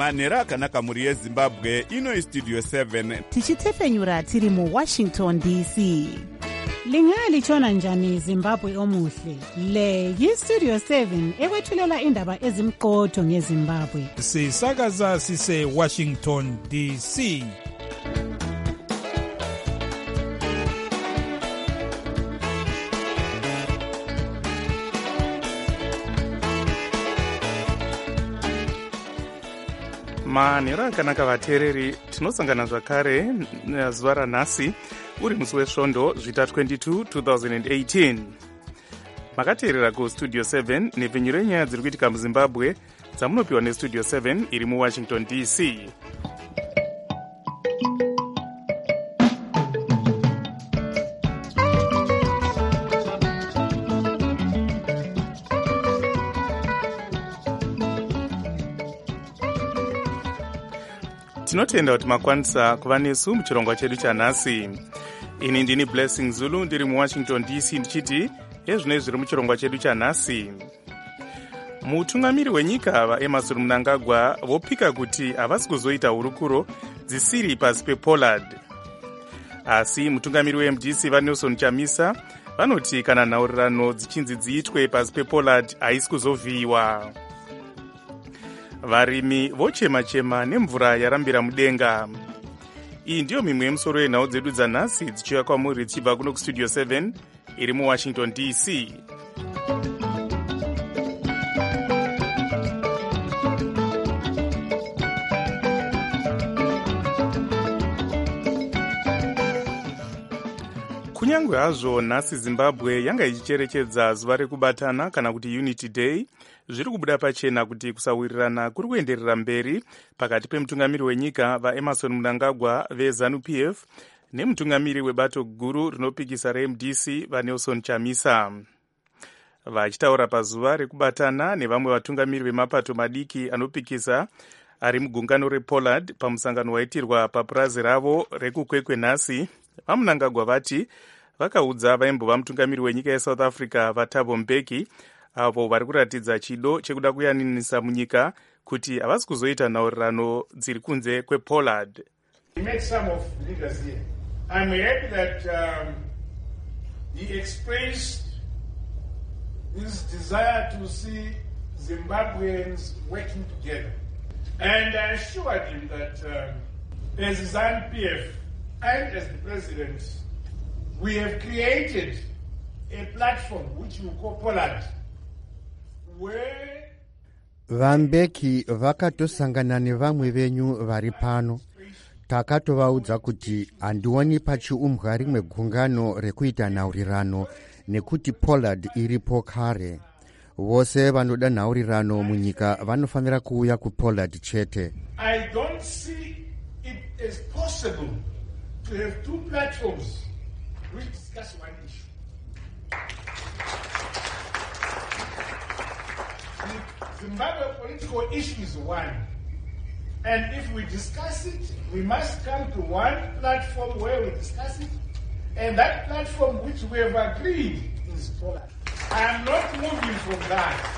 manhero akanaka mhuri yezimbabwe. Ino istudio 7 tichitefenyura tiri muwashington dc. Lingalitshona njani Zimbabwe omuhle? Le yistudio 7 ekwethulela indaba ezimqotho ngeZimbabwe. Sisakaza sise Washington DC. manhero akanaka vateereri, tinosangana zvakare zuva ranhasi uri musi wesvondo zvita 22 2018. Makateerera kustudio 7 nepfenyuro yenyaya dziri kuitika muzimbabwe dzamunopiwa nestudio 7 iri muwashington dc. Tinotenda kuti makwanisa kuva nesu muchirongwa chedu chanhasi. Ini ndini Blessing Zulu ndiri muwashington dc ndichiti ezvinoi zviri muchirongwa chedu chanhasi. Mutungamiri wenyika vaEmmerson Mnangagwa vopika kuti havasi kuzoita hurukuro dzisiri pasi pePollard. Asi mutungamiri weMDC vaNelson Chamisa vanoti kana nhaurirano dzichinzi dziitwe pasi pePollard haisi kuzovhiyiwa. Varimi vochema-chema nemvura yarambira mudenga. Iyi ndiyo mimwe yemusoro yenhau dzedu dzanhasi dzichiuya kwamuri dzichibva kuno kustudio 7 iri muwashington dc. Kunyangwe hazvo nhasi Zimbabwe yanga ichicherechedza zuva rekubatana kana kuti Unity Day, zviri kubuda pachena kuti kusawirirana kuri kuenderera mberi pakati pemutungamiri wenyika vaEmmerson Mnangagwa veZANU-PF nemutungamiri webato guru rinopikisa reMDC vaNelson Chamisa. Vachitaura pazuva rekubatana nevamwe vatungamiri vemapato madiki anopikisa ari mugungano rePollard pamusangano waitirwa papurazi ravo rekukwekwe nhasi, vaMnangagwa vati vakaudza vaimbova mutungamiri wenyika yeSouth Africa vaThabo Mbeki avo vari kuratidza chido chekuda kuyaninisa munyika kuti havasi kuzoita nhaurirano dziri kunze kwePollard. He met some of the leaders here. I'm happy that he expressed his desire to see Zimbabweans working together. And I assured him that as ZANU-PF and as the president, we have created a platform which we call Pollard, where Vambeki vakatosangana nevamwe venyu vari pano. Takatovaudza kuti handioni pachiumbwa rimwe gungano rekuita nhaurirano nekuti Pollard iripo kare. Vose vanoda nhaurirano munyika vanofanira kuuya kuPollard chete. I don't see it as possible to have two platforms which discuss one issue. The Zimbabwe political issue is one. And if we discuss it, we must come to one platform where we discuss it. And that platform which we have agreed is Pollard. I am not moving from that.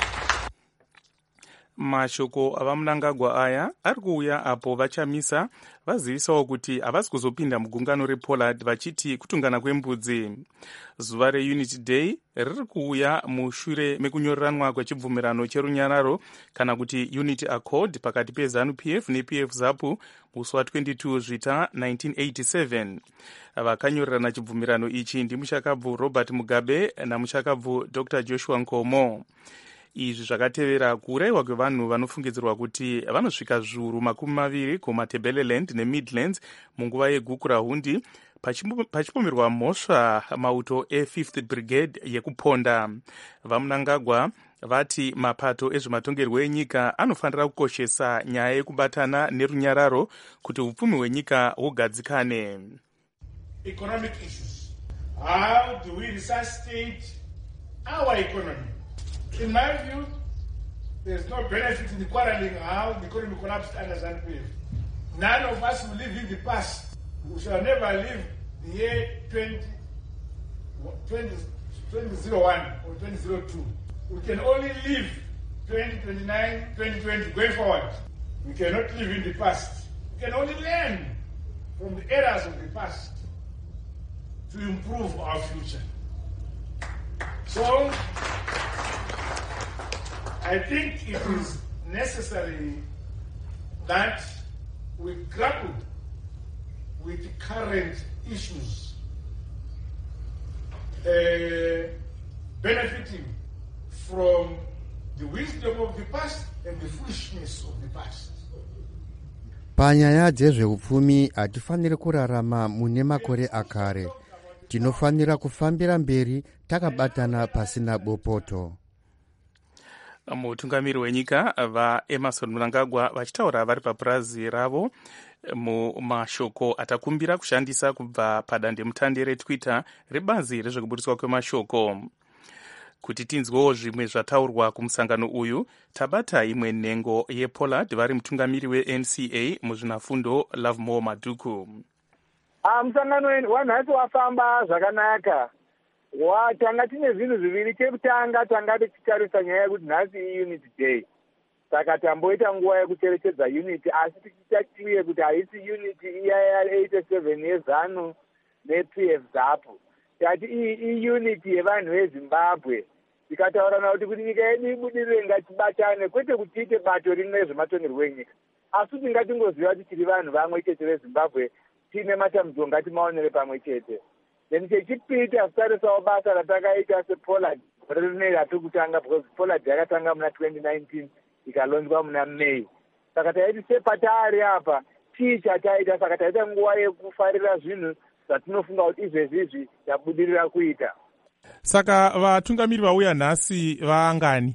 Mashoko avaMnangagwa aya ari kuuya apo vaChamisa vazivisawo kuti havasi kuzopinda mugungano rePollard vachiti kutungana kwembudzi. Zuva reUnity Day riri kuuya mushure mekunyoreranwa kwechibvumirano cherunyararo kana kuti Unity Accord pakati peZANU-PF nePF ZAPU musi wa22 zvita 1987. Vakanyorerana chibvumirano ichi ndimushakabvu Robert Mugabe namushakabvu Dr. Joshua Nkomo. Izvi zvakatevera kuurayiwa kwevanhu vanofungidzirwa kuti vanosvika zviuru 20 kumaTebeleland neMidlands munguva yeguku rahundi pachipomerwa mhosva mauto e5th Brigade yekuponda. VaMnangagwa vati mapato ezvematongerwo enyika anofanira kukoshesa nyaya yekubatana nerunyararo kuti upfumi hwenyika hugadzikane. Economic issues. How do we resuscitate our economy? In my view, there's no benefit in quarreling how the economy collapsed under ZANU-PF. None of us will live in the past. We shall never live the year 2001 or 2002. We can only live 2029, 2020 going forward. We cannot live in the past. We can only learn from the errors of the past to improve our future. So, I think it is necessary that we grapple with current issues, benefiting from the wisdom of the past and the foolishness of the past. Panyaya dzezveupfumi hatifaniri kurarama mune makore akare. Tinofanira kufambira mberi takabatana pasina bopoto. Mutungamiri wenyika vaEmmerson Mnangagwa vachitaura vari papurazi ravo mumashoko atakumbira kushandisa kubva padandemutande reTwitter rebazi rezvekuburiswa kwemashoko. Kuti tinzwewo zvimwe zvataurwa kumusangano uyu, tabata imwe nhengo yePollard vari mutungamiri weNCA muzvinafundo Lovemore Maduku. Musangano wanhasi wafamba zvakanaka. Tanga tine zvinhu zviviri. Chekutanga tanga tichitarisa nyaya yekuti nhasi iUnity Day. Saka tamboita nguva yekucherechedza Unity, asi tichitatiwe kuti haisi Unity iya 87 yeZANU nePF dzapo. Tati iUnity yevanhu veZimbabwe. Tikataurana kuti nyika yedu ibudirire ngatibatane, kwete kuti tiite bato rimwe zvematongerwo enyika. Asi kuti ngatingoziva kuti tiri vanhu vamwe chete veZimbabwe, tine matambudziko ngatimaonere pamwe chete. Then chechipiri tasitarisawo basa ratakaita sePollard gore rineri ratiri kutanga, because Pollard yakatanga muna 2019 ikalonzwa muna May. Saka taiti sepatari apa chii chataita, saka taita nguva yekufarira zvinhu zvatinofunga kuti izvezvizvi tabudirira kuita. Saka vatungamiri vauya nhasi vaangani?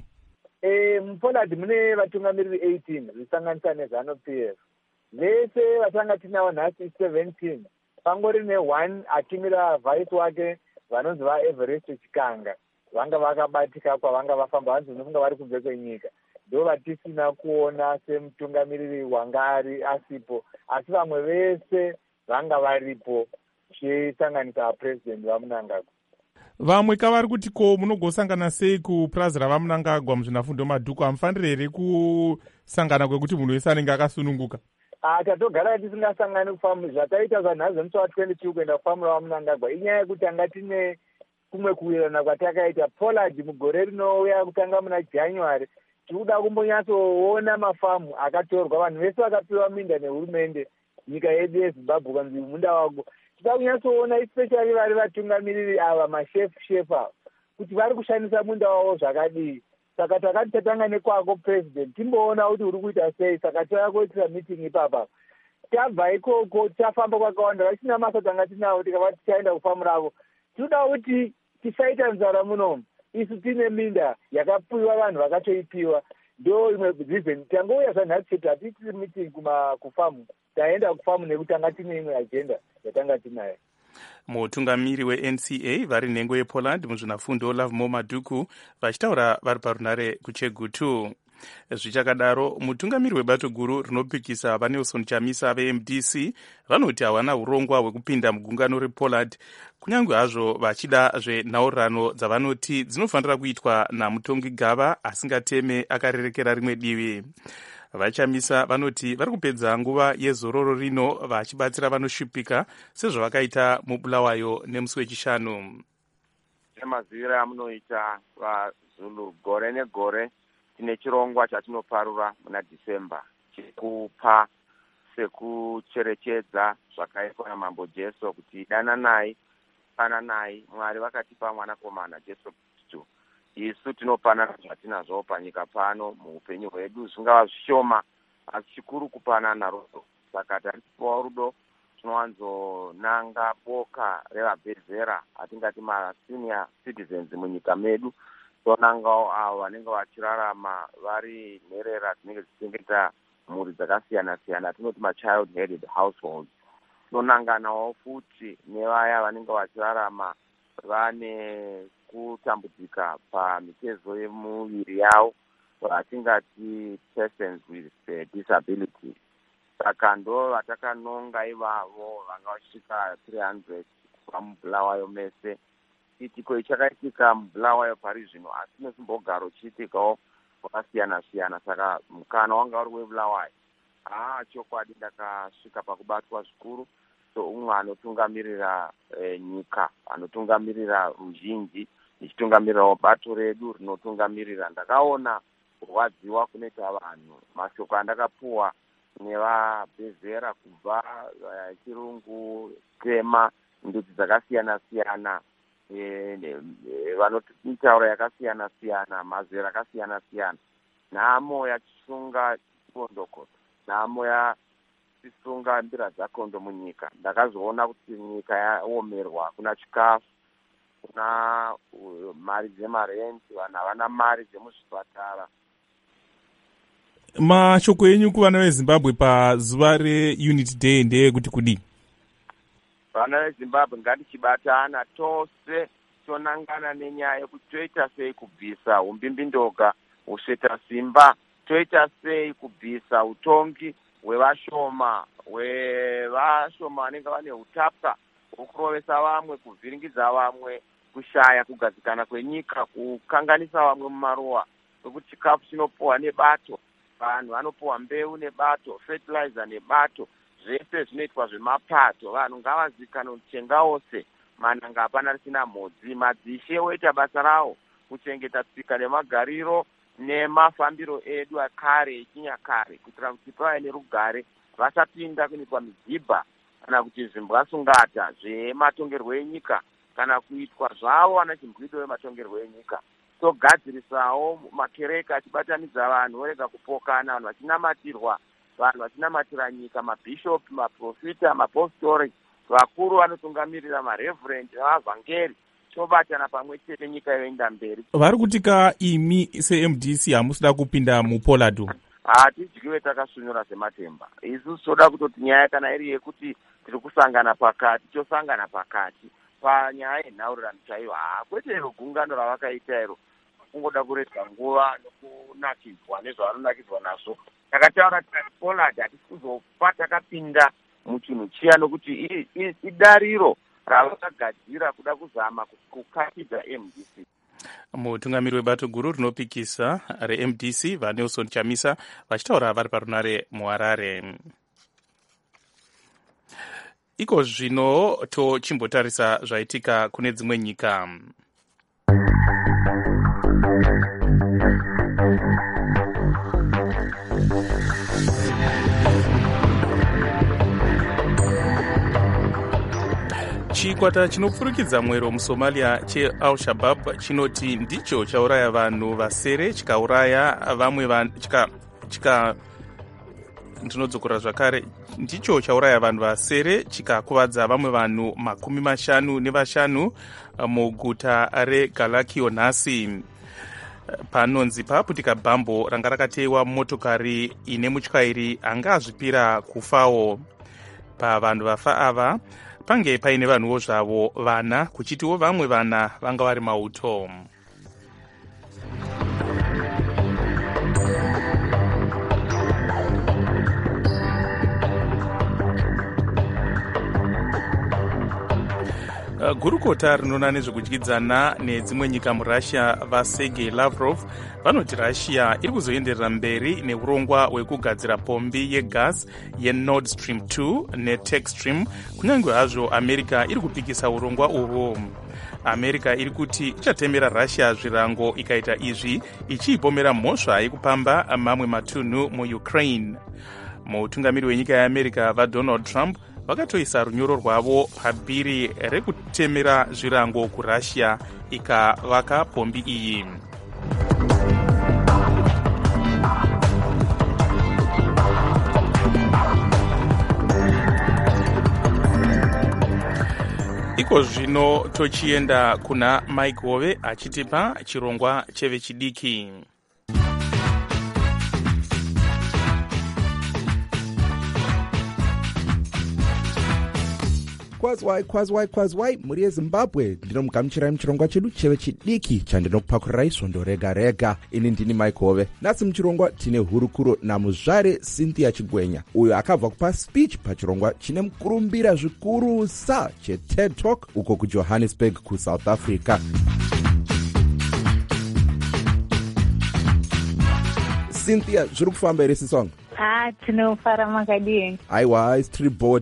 MuPollard mune vatungamiriri 18 zvisanganisa neZANU-PF. Vese vatanga tinavo nhasi 17. Pangori ne1 atumira vice wake vanonzi vaEverest Chikanga. Vanga vakabatika kwavanga vafamba, vanzi vanofunga vari kunze kwenyika. Ndo vatisina kuona semutungamiriri wangari asipo, asi vamwe vese vanga varipo, chisanganisa president vaMnangagwa. Vamwe kavari kuti ko munogosangana sei kupurazi ravaMnangagwa muzvinafundo Maduku? Hamufaniri here kusangana kwekuti munhu wese anenge akasununguka? Tatogara tisingasangani kufamu zvataita zvanhazi musi wa22 kuenda kufamura vaMnangagwa inyaya yekuti tanga tine kumwe kuwirirana kwatakaita. Pollard mugore rinouya kutanga muna January tikuda kumbonyatsoona mafamu akatorwa, vanhu vese vakapiwa minda nehurumende nyika yedu yeZimbabwe kanzi munda wako. Tida kunyatsoona especially vari vatungamiriri ava mashef ava kuti vari kushandisa munda wavo zvakadii. Saka takati tatanga nekwako president timboona kuti uri kuita sei. Saka takakoitira meeting ipapa, tabva ikoko tafamba kwakawanda, vachina masa tanga tinawo tikava tichaenda kufamuravo. Tinoda kuti tisaita nzara munomu, isu tine minda yakapiwa vanhu vakatoipiwa. Ndo imwe reason tangouya zvanhasi chete hatiitiri meeting kufamu, taenda kufamu nekuti tanga tine imwe agenda yatanga tinayo. Mutungamiri weNCA vari nhengo yePollard muzvinafundo Lovemore Maduku vachitaura vari parunare kuChegutu. Zvichakadaro, mutungamiri webato guru rinopikisa vaNelson Chamisa veMDC vanoti hawana urongwa hwekupinda mugungano rePollard, kunyange hazvo vachida zvenhaurirano dzavanoti dzinofanira kuitwa namutongi gava asingateme akarerekera rimwe divi. VaChamisa vanoti vari kupedza nguva yezororo rino vachibatsira vanoshupika sezvavakaita muBulawayo nemusi wechishanu. Nemaziviro amunoita vaZulu gore negore tine chirongwa chatinoparura muna December chekupa sekucherechedza zvakaitwa naMambo Jesu kuti dananai pananai, Mwari vakatipa mwanakomana Jesu Kristu. Isu tinopanana zvatinazvo panyika pano muupenyu hwedu, zvingava zvishoma asi chikuru kupanana rudo. Saka taripiwa rudo tinowanzonanga boka revabvezera atingati masenior citizens munyika medu, tonangawo avo vanenge vachirarama vari nherera dzinenge dzichengeta mhuri dzakasiyana siyana, tinoti machild headed households. Tonanganawo futi nevaya vanenge vachirarama vane kutambudzika pamitezo yemuviri yavo, vatingati persons with disability. Saka ndo vatakanonga ivavo vanga vachisvika 300 pamuBulawayo mese. Chitiko ichakaitika muBulawayo pari zvino, asi nesimbogaro chiitikawo wakasiyana siyana. Saka mukana wanga uri weBulawayo chokwadi ndakasvika pakubatwa zvikuru umwe anotungamirira nyika, anotungamirira ruzhinji, ndichitungamirirawo bato redu rinotungamirira. Ndakaona kurwadziwa kunoita vanhu. Mashoko andakapuwa nevabhezera kubva chirungu, tema, ndudzi dzakasiyana-siyana, vanotaura yakasiyana-siyana, mazera akasiyana-siyana. Nhamo yachisunga chikondoko, nhamo yachisunga mbira dzakondo munyika. Ndakazoona kuti nyika yaomerwa, kuna chikafu, kuna mari dzemarenti, vanhu havana mari dzemuzvipatara. Mashoko enyu kuvana vezimbabwe pazuva reUnity Day ndeyekuti kudii? Vana vezimbabwe ngatichibatana tose tonangana nenyaya yekuti toita sei kubvisa umbimbindoga, usveta simba, toita sei kubvisa utongi hwevashoma vanenge vane utapwa hwokurovesa vamwe, kuvhiringidza vamwe, kushaya kugadzikana kwenyika, kukanganisa vamwe mumaruwa, nokuti chikafu chinopuwa nebato, vanhu vanopuwa mbeu nebato, fertilizer nebato, zvese zvinoitwa zvemapato. Vanhu ngavazivikanwe kuti chenga wose mananga hapana risina mhodzi. Madzishe oita basa rawo kuchengeta tsika nemagariro nemafambiro edu akare echinyakare, kuitira kuti pave nerugare, vasapinda kunoitwa mizibha kana kuti zvimbwasungata zvematongerwo enyika kana kuitwa zvavo ana chimbwido vematongerwo enyika. Togadzirisawo makereka achibatanidza vanhu, orega kupokana, vanhu vachinamatirwa, vanhu vachinamatira nyika, mabhishopi, maprofita, mapostori, vakuru vanotungamirira, mareverendi navavhangeri, tobatana pamwe chete nyika yoenda mberi. Vari kutika imi seMDC hamusida kupinda mupolado? Hatidyiwe takasunura sematemba. Isusu toda kutoti nyaya kana iri yekuti tiri kusangana pakati, tosangana pakati panyaya yenhaurirano chaiyo. Kwete iro gungano ravakaita iro kungoda kuredza nguva nokunakidzwa nezvavanonakidzwa nazvo. Takataura tikati polad hatisi kuzopa takapinda muchinhu chiya, nokuti idariro ravakagadzira kuda kuzama kukatidza MDC. Mutungamiri webato guru rinopikisa reMDC vaNelson Chamisa vachitaura vari parunare muHarare. Iko zvino tochimbotarisa zvaitika kune dzimwe nyika. Chikwata chinopfurikidza mwero muSomalia cheAl-Shabaab chinoti ndicho chauraya vanhu vasere, chikauraya vamwe ndinodzokera zvakare, ndicho chauraya vanhu vasere chikakuvadza vamwe vanhu 55 muguta reGalakio nhasi. Panonzi paputika bhambo ranga rakatewa motokari ine mutyairi anga azvipira kufawo. Pavanhu vafa ava pange paine vanhuwo zvavo vana, kuchitiwo vamwe vana vanga vari mauto. Gurukota rinoona nezvekudyidzana nedzimwe nyika muRussia vaSergei Lavrov vanoti Russia iri kuzoenderera mberi neurongwa hwekugadzira pombi yegas yeNord Stream 2 neTechstream, kunyange hazvo America iri kupikisa urongwa uhwo. America iri kuti ichatemera Russia zvirango ikaita izvi, ichiipomera mhosva yekupamba mamwe matunhu muUkraine. Mutungamiri wenyika yeAmerica vaDonald Trump vakatoisa runyoro rwavo pabhiri rekutemera zvirango kuRussia ikavaka pombi iyi. Iko zvino tochienda kuna Mike Hove achitipa chirongwa chevechidiki. Kwazwai muri yeZimbabwe, ndinomugamuchirai muchirongwa chedu chevechidiki chandinokupakurirai svondo rega rega. Ini ndini Mike Hove. Nhasi muchirongwa tine hurukuro namuzvare Cynthia Chigwenya, uyo akabva kupa speech pachirongwa chine mukurumbira zvikurusa cheTED Talk uko kuJohannesburg kuSouth Africa. Cynthia, zviri kufamba here sisongo? Tinofara makadii. Aiwa, tiri bo.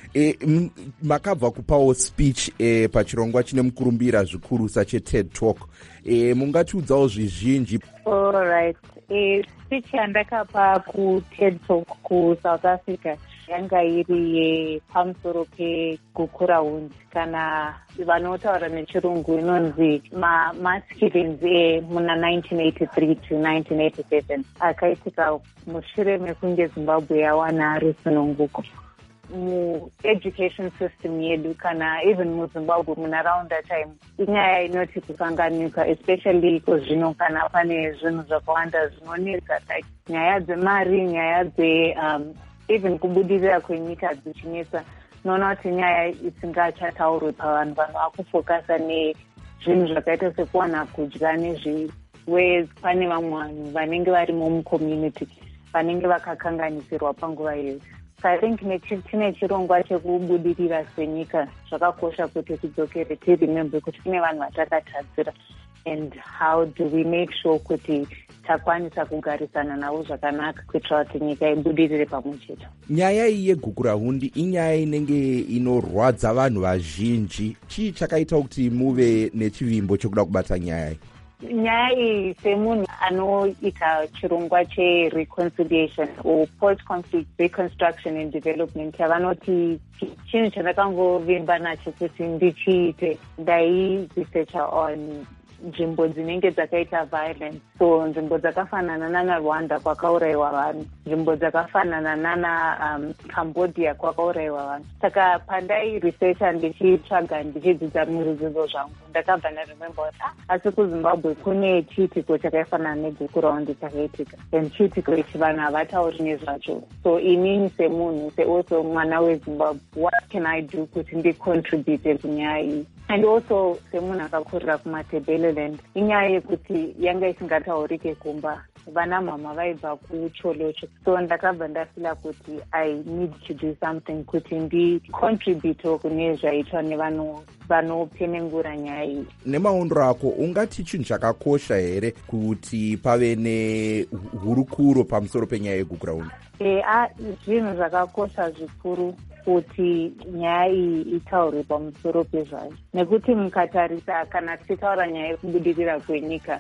Makabva kupawo speech pachirongwa chine mukurumbira zvikuru sache TED Talk. Mungatiudzawo zvizhinji. Alright. Speech yandakapa kuTED Talk kuSouth Africa yanga iri yepamusoro pegukurahundi kana vanotaura nechirungu inonzi mass killings muna 1983 to 1987 akaitika mushure mekunge Zimbabwe yawana rusununguko. Mu-education system yedu kana even muZimbabwe munharaunda time inyaya inoti kukanganika, especially zvino kana pane zvinhu zvakawanda zvinonetsa like nyaya dzemari, nyaya even kubudirira kwenyika dzichinetsa. Noona kuti nyaya isingachataurwe pavanhu vakufokasa nezvinhu zvakaita sekuwana kudya whereas pane vamwe vanhu vanenge varimo mucommunity vanenge vakakanganisirwa panguva iyoyo. So I think tine chirongwa chekubudirira senyika zvakakosha kuti tidzokere tiremembe kuti kune vanhu vatakatadzira and how do we make sure kuti takwanisa kugarisana navo zvakanaka kuitira kuti nyika ibudirire pamwe chete. Nyaya iyi yegukurahundi inyaya inenge inorwadza vanhu vazhinji. Chii chakaita kuti muve nechivimbo chekuda kubata nyaya iyi? Nyaya iyi semunhu anoita chirongwa chereconciliation or post-conflict reconstruction and development yavanoti chinhu chandakangovimba nacho kuti ndichiite ndairesearcha on nzvimbo dzinenge dzakaita violence. So nzvimbo dzakafanana nanaRwanda kwakaurayiwa vanhu, nzvimbo dzakafanana nanaCambodia kwakaurayiwa vanhu. Saka pandairesearcha ndichitsvaga ndichidzidza muruzivo zvangu ndakabva ndarememba kuti asi kuZimbabwe kune chiitiko chakafanana negukurahundi chakaitika and chiitiko ichi vanhu havatauri nezvacho. So inini semunhu also mwana weZimbabwe, what can I do kuti ndicontribute kunyaya iyi? And also semunhu akakurira kuMatebeleland inyaya yekuti yanga isingataurike kumba, vana mama vaibva kucholocho. So ndakabva ndafila kuti I need to do something kuti ndicontribute kune zvaitwa nevanhu vanopenengura nyaya iyi. Nemaondro ako ungati chinhu chakakosha here kuti pave nehurukuro pamusoro penyaya yegukurahundi? Zvinhu zvakakosha zvikuru kuti nyaya iyi itaurwe pamusoro pezvayo, nekuti mukatarisa kana tichitaura nyaya yekubudirira kwenyika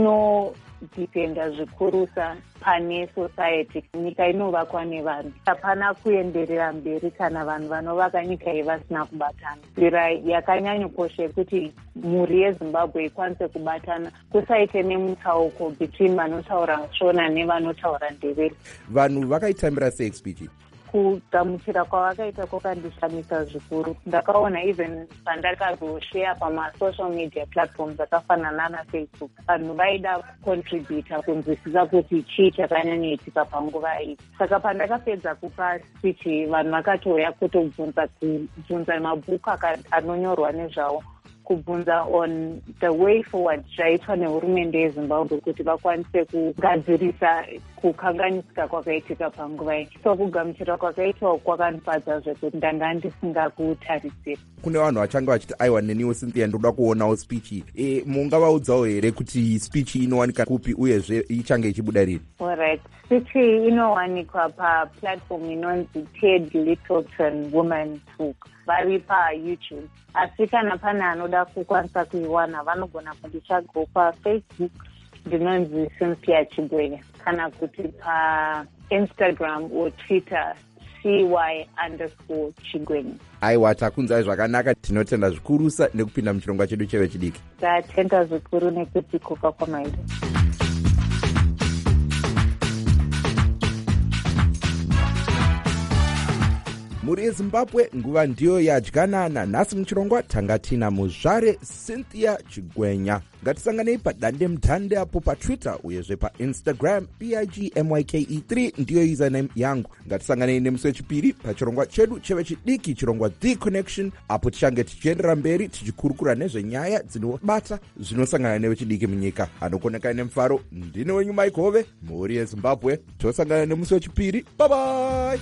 inodhipenda zvikurusa pane society. Nyika inovakwa nevanhu, hapana kuenderera mberi kana vanhu vanovaka nyika iyi vasina kubatana. Nzira yakanyanyokosha yekuti mhuri yeZimbabwe ikwanise kubatana, kusaite nemutsauko between vanotaura shona nevanotaura ndevere. Vanhu vakaitambira sei speech? Kugamuchira kwavakaita kwakandishamisa zvikuru. Ndakaona even pandakazoshare pamasocial media platforms akafanana naFacebook, vanhu vaida kucontributa kunzwisisa kuti chii chakanyanyoitika panguva iyi. Saka pandakapedza kupa speech vanhu vakatouya kutobvunza mabhuku anonyorwa nezvavo, kubvunza on the way forward zvaitwa nehurumende yeZimbabwe kuti vakwanise kugadzirisa kukanganisika kwakaitika panguva iyi. So kugamuchira kwakaitwa kwakanifadza zvekuti ndanga ndisingakutarisira. Kune vanhu vachange vachiti aiwa neniwo Cynthia ndoda kuonawo speech iyi. Mungavaudzawo here kuti speech inowanika kupi uyezve ichange ichibuda rini? Alright. Speech inowanikwa paplatform inonzi TED Littleton Women Talk. Vari paYouTube. Asi kana pane anoda kukwanisa kuiwana vanogona kunditsvagawo paFacebook ndinonzi Cynthia Chigwenya, kana kuti paInstagram or Twitter CY_Chigwenya. Aiwa, takunzai zvakanaka. Tinotenda zvikurusa nekupinda muchirongwa chedu chevechidiki. Tatenda zvikuru nekuti koka kwamairi. Mhuri yeZimbabwe nguva ndiyo yadyanana. Nhasi muchirongwa tanga tina muzvare Cynthia Chigwenya. Ngatisanganei padande mutande apo paTwitter uyezve paInstagram PIGMYKE3 ndiyo username yangu. Ngatisanganei nemusi wechipiri pachirongwa chedu chevechidiki, chirongwa The Connection, apo tichange tichiendera mberi tichikurukura nezvenyaya dzinobata zvinosangana nevechidiki munyika. Anokoneka nemufaro ndine wenyu Mike Hove, mhuri yeZimbabwe. Tosangana nemusi wechipiri. Bye bye.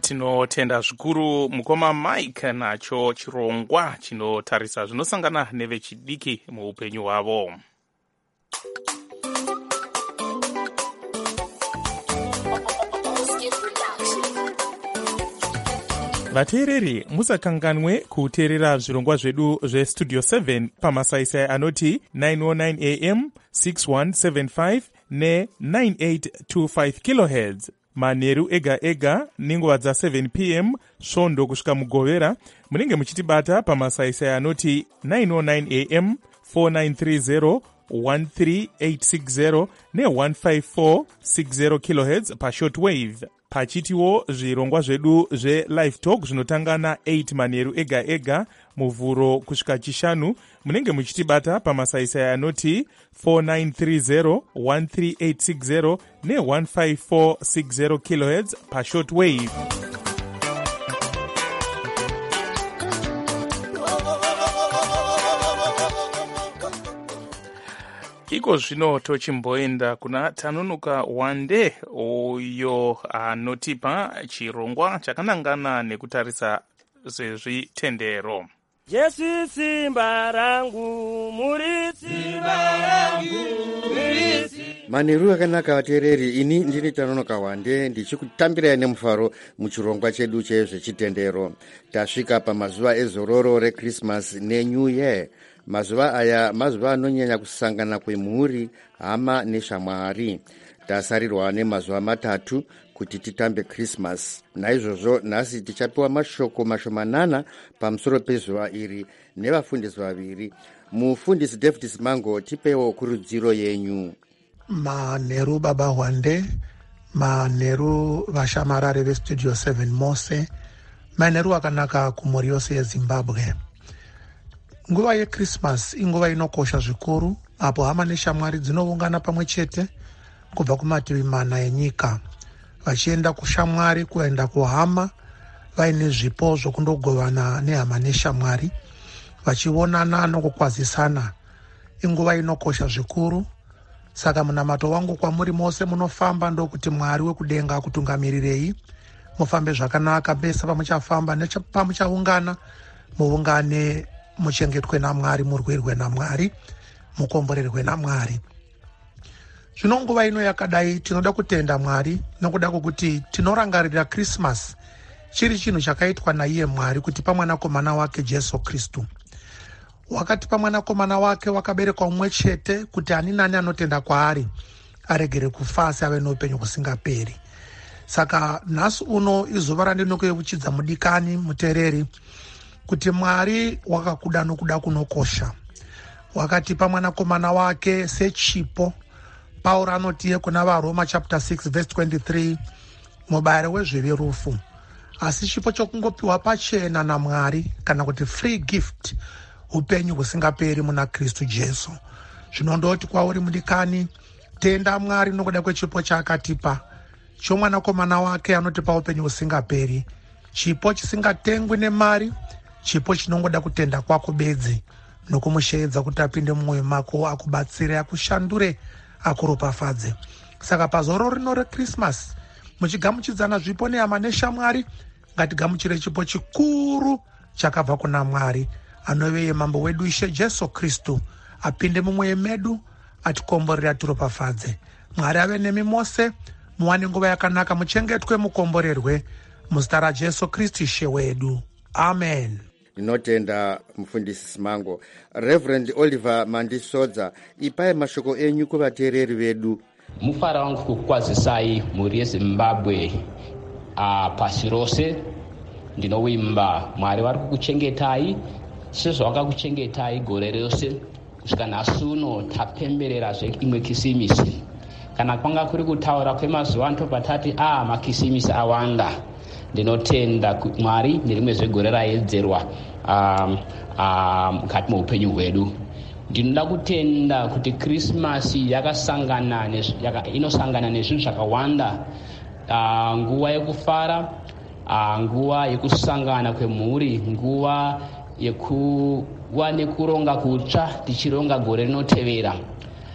tinotenda zvikuru mukoma Mike nacho chirongwa chinotarisa zvinosangana nevechidiki muupenyu hwavo. vateereri musakanganwe kuteerera zvirongwa zvedu zvestudio 7 pamasaisai anoti 909 am 6175 ne9825 kilohertz manheru ega ega nenguva dza7 pm svondo kusvika mugovera. munenge muchitibata pamasaisai anoti 909 am 4930 13860 ne15460 kilohertz pashortwave. pachitiwo zvirongwa zvedu zvelive talk zvinotanga na8 manheru ega ega muvhuro kusvika chishanu. munenge muchitibata pamasaisai anoti 4930 13860 ne15460 kilohertz pashortwave. iko zvino tochimboenda kuna Tanunuka Wande uyo anotipa chirongwa chakanangana nekutarisa zvezvitendero. Jesu simba rangu muri simba rangu muri manheru akanaka vateereri, ini ndini Tanunuka Wande ndichikutambirai nemufaro muchirongwa chedu chezvechitendero. tasvika pamazuva ezororo rekrismas nenew year. mazuva aya mazuva anonyanya kusangana kwemhuri, hama neshamwari. tasarirwa nemazuva matatu kuti titambe Christmas. naizvozvo nhasi tichapiwa mashoko mashomanana pamusoro pezuva iri nevafundisi vaviri. mufundisi David Simango, tipewo kurudziro yenyu. manheru baba Wande, manheru vashamarari vestudio 7 mose, manheru akanaka kumhuri yose yeZimbabwe. nguva yeChristmas inguva inokosha zvikuru apo hama neshamwari dzinoungana pamwe chete kubva kumativi mana enyika, vachienda kushamwari kuenda kuhama vaine zvipo zvokundogovana nehama neshamwari, vachionana nokukwazisana. inguva inokosha zvikuru. saka munamato wangu kwamuri mose munofamba ndokuti Mwari wekudenga akutungamirirei. mufambe zvakanaka pese pamuchafamba nepamuchaungana, muungane muchengetwe naMwari, murwirwe naMwari, mukomborerwe naMwari. zvino nguva ino yakadai tinoda kutenda Mwari nokuda kwokuti tinorangarira Christmas chiri chinhu chakaitwa naiye Mwari kutipa mwanakomana wake Jesu Kristu. wakatipa mwanakomana wake wakaberekwa umwe chete kuti ani nani anotenda kwaari aregere kufa asi ave noupenyu husingaperi. saka nhasi uno izuva randinokuyeuchidza mudikani muteereri kuti Mwari wakakuda nokuda kunokosha. wakatipa mwanakomana wake sechipo. Pauro anotiye kuna vaRoma chapter 6 verse 23, mubayiro wezvivi rufu. asi chipo chokungopiwa pachena naMwari, kana kuti free gift, upenyu husingaperi muna Kristu Jesu. zvinondoti kwauri mudikani, tenda Mwari nokuda kwechipo chaakatipa chomwanakomana wake anotipa upenyu husingaperi, chipo chisingatengwi nemari, chipo chinongoda kutenda kwako bedzi nokumushedza kuti apinde mumwoyo mako, akubatsire, akushandure, akuropafadze. saka pazoro rino reChristmas muchigamuchidzana zvipo nehama neshamwari, ngatigamuchire chipo chikuru chakabva kuna Mwari anove mambo wedu Ishe Jesu Kristu, apinde mumwoyo medu, atikomborere, atiropafadze. Mwari ave nemi mose, muwane nguva yakanaka, muchengetwe, mukomborerwe muzita raJesu Kristu Ishe wedu. Amen. Ndinotenda mufundisi Simango. Reverend Oliver Mandisodza, ipai mashoko enyu kuvateereri vedu. mufaro wangu kukwazisai muri yeZimbabwe pasi rose. ndinowimba Mwari vari kukuchengetai sezvawakakuchengetai gore rose kusvika nhasi uno tapemberera imwe kisimisi. kana kwanga kuri kutaura kwemazuva anotobva tati makisimisi awanda. ndinotenda Mwari nerimwe zvegore raedzerwa mukati meupenyu hwedu. ndinoda kutenda kuti Krismasi inosangana nezvinhu zvakawanda. nguva yekufara, nguva yekusangana kwemhuri, nguva yekuva nekuronga kutsva tichironga gore rinotevera.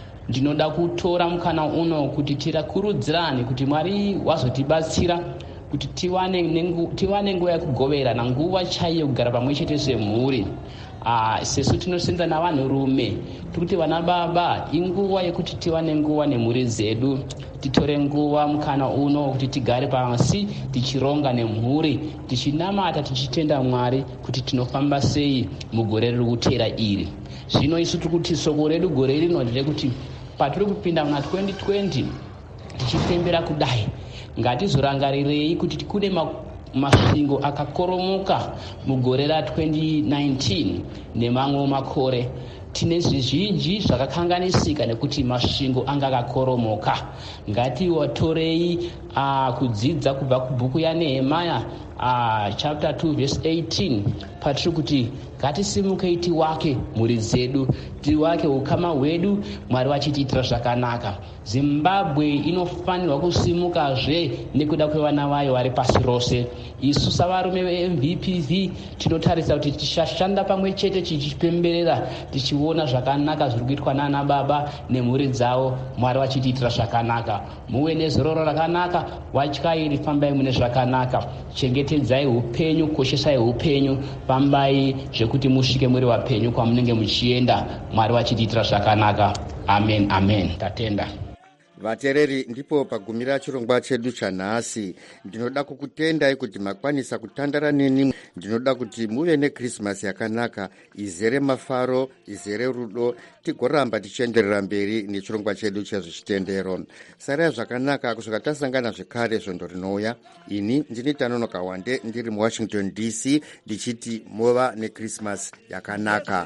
ndinoda kutora mukana uno kuti tirakurudzirane kuti Mwari wazotibatsira kuti tiwane nguva yekugoverana, nguva chaiyo kugara pamwe chete semhuri. Sesu tinosenza navanhurume tikuti vana baba, inguva yekuti tiwane nguva nemhuri dzedu, titore nguva mukana uno kuti tigare pasi tichironga nemhuri, tichinamata tichitenda Mwari kuti tinofamba sei mugore riri kuteera iri. Zvino isu tiri kuti soko redu gore rino nderekuti patiri kupinda muna 2020 tichifembera kudai, ngatizorangarirei kuti kune masvingo akakoromoka mugore ra2019 nemamwe makore. Tine zvizhinji zvakakanganisika nekuti masvingo anga akakoromoka. Ngatiwatorei kudzidza kubva kubhuku yaNehemia chapter 2 verse 18 patiri kuti ngatisimukei tiwake mhuri dzedu, tiwake ukama hwedu, Mwari vachitiitira zvakanaka. Zimbabwe inofanirwa kusimukazve nekuda kwevana vayo vari pasi rose. Isu savarume veMVPV tinotarisa kuti tichashanda pamwe chete tichipemberera, tichiona zvakanaka zviri kuitwa nana baba nemhuri dzavo, Mwari vachitiitira zvakanaka. Muve nezororo rakanaka, watyairi, fambai mune zvakanaka, chengetedzai upenyu, koshesai upenyu, fambai zvekuti musvike muri vapenyu kwamunenge muchienda, Mwari vachitiitira zvakanaka. Amen, amen. Tatenda. Vatereri, ndipo pagumira chirongwa chedu chanhasi. Ndinoda kukutendai kuti makwanisa kutandara neni. Ndinoda kuti muve neKrismasi yakanaka, izere mafaro, izere rudo, tigoramba tichienderera mberi nechirongwa chedu chezvechitendero. Sarai zvakanaka kusvika tasangana zvekare svondo rinouya. Ini ndini Tanonoka Wande ndiri muWashington DC ndichiti muva neKrismasi yakanaka.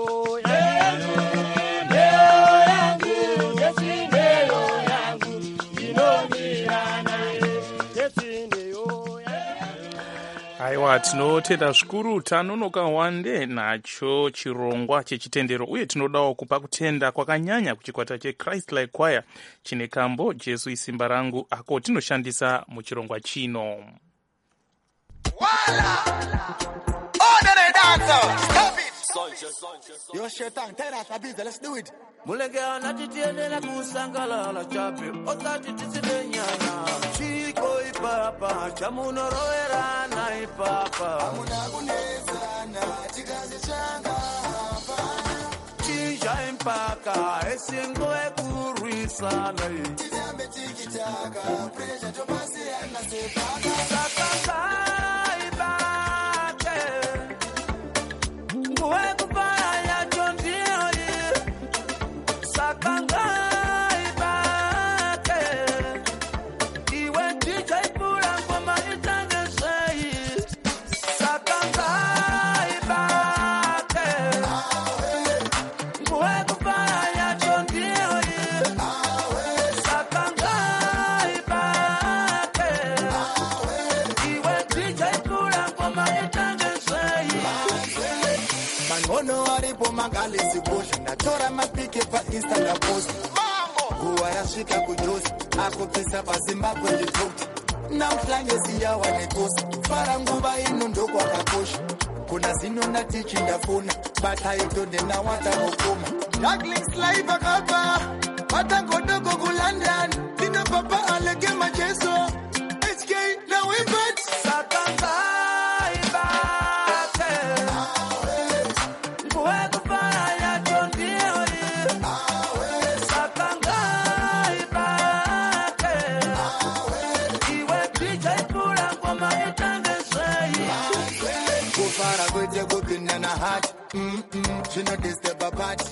Aiwa, tinotenda zvikuru Tanonoka Wande nacho chirongwa chechitendero, uye tinodawo kupa kutenda kwakanyanya kuchikwata cheChrist Like Choir chine kambo Jesu isimba rangu ako tinoshandisa muchirongwa chino. Yo, Shaitan, tell us a bit, let's do it. Mulegana titiendela kusangalala chape, otati tisidenyana. Chiko ipapa, chamunoroerana ipapa. Amuna kunezana, chikazi changa hapana. Chija impaka, esingo ekuruisana. Tizambe tikitaka, pressure tomasi anasepaka. Sakaka ibake, muwe kupaya ya chondiori. Sakanga ibake, iwe DJ pula ngoma itange sei. Sakanga ibake, muwe kupaya ya chondiori. Sakanga ibake, iwe DJ pula ngoma itange sei. Mangono aripo magalisi bush, natora mapike pa Insta na post. Huwa yashika kujosi, ako kisa pa Zimbabwe nditoti. Na mflange siya wanekosi, faranguba inu ndoko wakakosha. Kuna zino na tichi ndafuna, bata itonde na wata mokoma. Ducklings live akapa, wata kodoko kulandan. Dino papa alege majeso, HK na wibet. Sakanga ibate, muwe kupaya ya chondiori. Sakanga ibate, iwe DJ pula ngoma itange sei. Kufara kwete kupinda na hati, zvino disturb apart.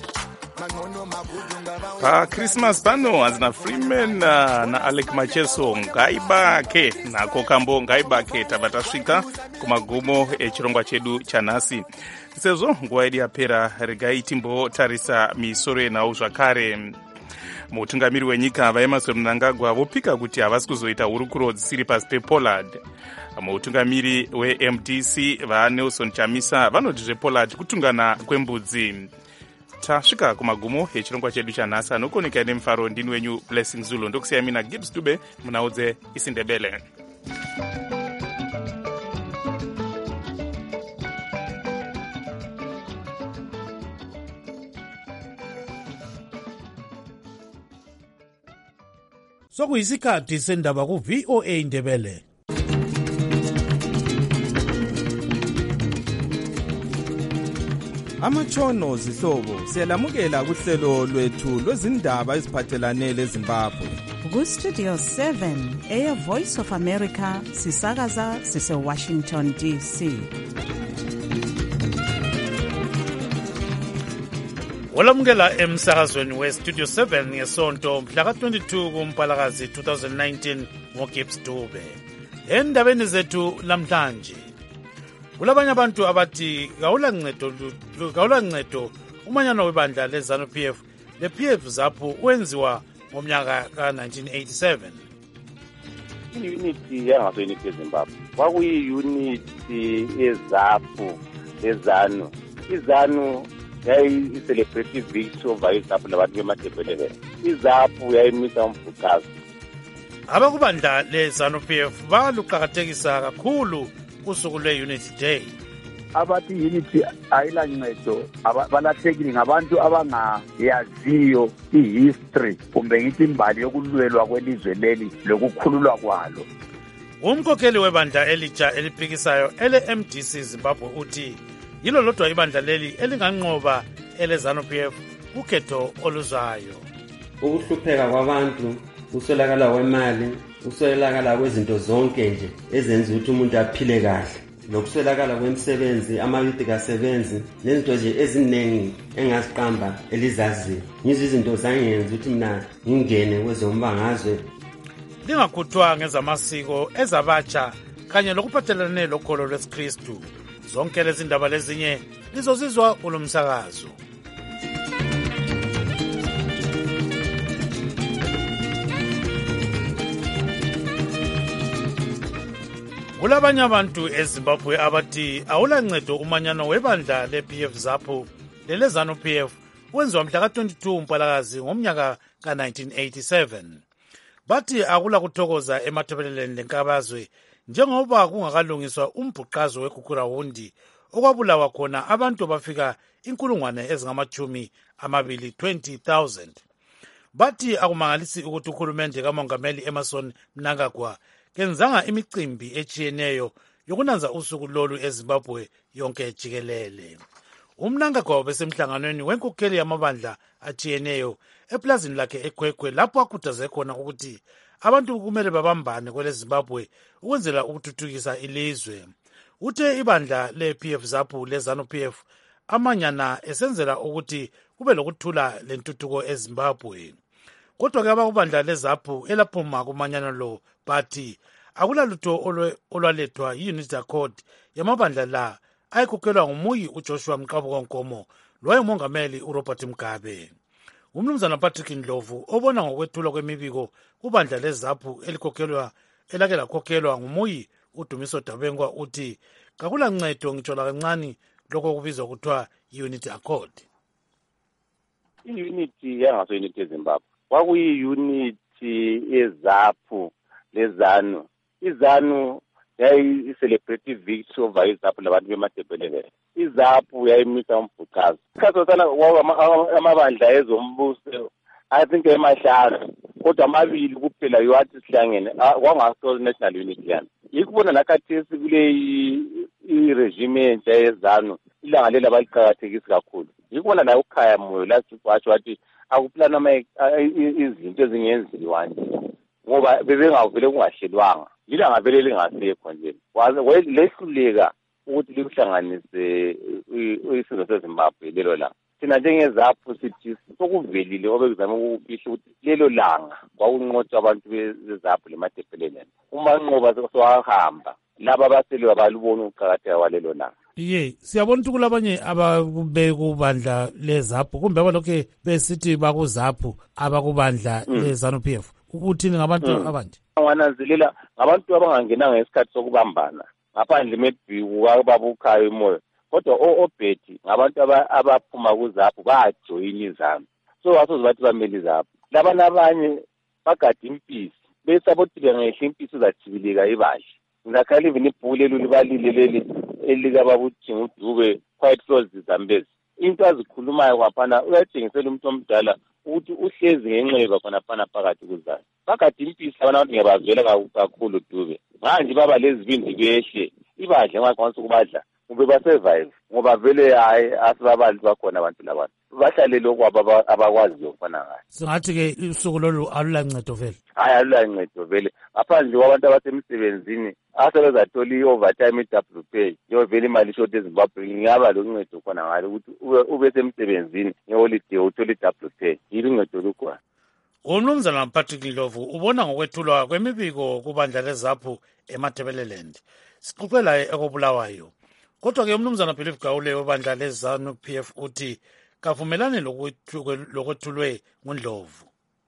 PaChristmas pano hazina Freeman na Alec Macheso ngaibake nako kambo ngaibake. Tava tasvika kumagumo echirongwa chedu chanhasi. Sezvo nguva yedu yapera, regai timbotarisa misoro yenhau zvakare. Mutungamiri wenyika vaEmmerson Mnangagwa vopika kuti havasi kuzoita hurukuro dzisiri pasi pePollard. Mutungamiri weMDC vaNelson Chamisa vanoti zvePollard kutungana kwembudzi. Tasvika kumagumo echirongwa chedu chanhasi. Anokoneka nemufaro ndini wenyu Blessing Zulu. Ndokusiyai mina Gibbs Dube munaudze isindebele. Sokuyisikhathi sendaba ku VOA Ndebele. amatshono zihlobo siyalamukela kuhlelo lwethu lwezindaba eziphathelane leZimbabwe. Ku-Studio 7 Air Voice of America sisakaza sise-Washington DC. Olamukela emsakazweni we-Studio 7 ngesonto mhla ka-22 kuMpalakazi 2019 ngoGibbs Dube. Endabeni zethu namhlanje kulabanye abantu abathi kawulancedo umanyano webandla leZANU-PF le-PF ZAPU wenziwa ngomnyaka ka-1987. I-unity yangaseyunithi yeZimbabwe kwakuyi-unity yeZAPU leZANU. iZANU yayi-celebrative victory over iZAPU labantu bemadebelele. iZAPU yayimisa umfukazi. Abakubandla leZANU-PF baluqakathekisa kakhulu usuku lwe-Unity Day. Abathi unity ayilancedo balahlekile ngabantu abangayaziyo i-history kumbe ngithi imbali yokulwelwa kwelizwe leli lokukhululwa kwalo. Umkhokheli webandla elitsha eliphikisayo ele-MDC Zimbabwe uthi yilo lodwa ibandla leli elinganqoba ele-ZANU-PF ukhetho oluzayo. Ukuhlupheka kwabantu, ukuswelakala kwemali, ukuswelakala kwezinto zonke nje ezenza ukuthi umuntu aphile kahle, nokuswelakala kwemisebenzi, amayuthi kasebenzi, nezinto nje eziningi engaziqamba elizaziyo. Yizo izinto zangenza ukuthi mina ngingene kwezombangazwe. Lingakhuthwa ngezamasiko ezabatsha kanye lokuphathelane lokholo lwesikristu. Zonke lezi ndaba lezinye lizozizwa kulo msakazo. Kulabanye abantu eZimbabwe abathi awulancedo umanyano webandla le-PF ZAPU lele-ZANU-PF wenziwa mhla ka-22 Mpalakazi ngomnyaka ka-1987. Bathi akula kuthokoza emathebeleleni lenkabazwe njengoba kungakalungiswa umbhuqazo weGugurawundi okwabulawa khona abantu abafika 20,000. Bathi akumangalisi ukuthi uhulumende kaMongameli Emmerson Mnangagwa kenzanga imicimbi etshiyeneyo yokunanza usuku lolu eZimbabwe yonke jikelele. UMnangagwa besemhlanganweni wenkokheli yamabandla atshiyeneyo eplazini lakhe eKwekwe lapho akhuthaze khona ukuthi abantu kumele babambane kweleZimbabwe ukwenzela ukuthuthukisa ilizwe. Uthe ibandla le-PF ZAPU le-ZANU-PF amanyana esenzela ukuthi kube lokuthula lentuthuko eZimbabwe. Kodwa-ke abakubandla leZAPU elaphuma kumanyana lo bathi akulalutho olwalethwa yi-Unity Accord yamabandla la ayikhokhelwa ngumuyi uJoshua Mqabuko-Nkomo lowayengumongameli uRobert Mugabe. Umnumzana Patrick Ndlovu obona ngokwethulwa kwemibiko kubandla leZAPU elake lakhokhelwa ngumuyi uDumiso Dabengwa uthi kakulancedo ngitsho lakancane lokho kubizwa kuthiwa yi-Unity Accord. I-unity yangaseyunithi yeZimbabwe kwakuyi-unity yeZAPU leZANU. iZANU yayi-celebrative victory over iZAPU labantu bemadebelele. iZAPU yayimisa umfukazi. Isikhathi sana amabandla ezombuso I think emahlanu kodwa amabili kuphela yiwathi sihlangene kwangaso national unity yana. Yikubona nakhathesi kule i-regime entsha yeZANU ilanga lela baliqakathekisa kakhulu. Yikubona nayo ukhaya moyo lasibatsho wathi akuplana izinto ezingenziwa nje ngoba bebengavele kungahlelwanga ilanga vele lingasekho nje lehluleka ukuthi likuhlanganise isizwe seZimbabwe lelo langa. Thina njengeZAPU sithi sokuvelile obekuzama ukufihla ukuthi lelo langa kwakunqotshwa abantu beZAPU lemadebheleni. Uma nqoba sowahamba laba abasele balubona ukuqakatheka kwalelo langa. Siyabona ukuthi kulabanye abakubandla leZAPU kumbe abalokhe besithi bakuZAPU abakubandla leZANU-PF. Ukuthini ngabantu abanje? Wananzelela ngabantu abangangenanga ngesikhathi sokubambana ngaphandle medbiku ababukhayo imoyo. Kodwa oBhetty ngabantu abaphuma kuZAPU bajoyina iZANU. So wasoze bathi bameli iZAPU. Laba nabanye bagada impisi besabothi ngehla impisi uzajibilika ibahle. Ngakhala even ibhuku lelo libalile leli elikababujinga uDube quite close iZambezi. Into azikhulumayo kwaphana uyatshengisela umuntu omdala ukuthi uhlezi ngenxeba khona phana phakathi kuZANU. Bagada impisi abantu ngiyabazwela kakhulu Dube. Manje baba lezibindi behle ibadle ngakwanisa ukubadla ube basurvive ngoba vele hayi asibabantu bakhona abantu labantu bahlale lokhu abakwaziyo kufana ngayo. Singathi-ke usuku lolu alulancedo vele? Hayi alulancedo vele ngaphandle kwabantu abasemsebenzini asebezathola i-overtime i-double pay yovele imali ishoti eZimbabwe ngingaba loncedo khona ngalo ukuthi ube semsebenzini ngeholiday uthole i-double pay yilo uncedo lukhona. Umnumzana Patrick Ndlovu ubona ngokwethulwa kwemibiko kubandla leZAPU eMatabeleland. Sixoxela ekobulawayo. Kodwa-ke umnumzana Believe Gawule webandla leZANU-PF uthi kavumelane lokwethulwe nguNdlovu.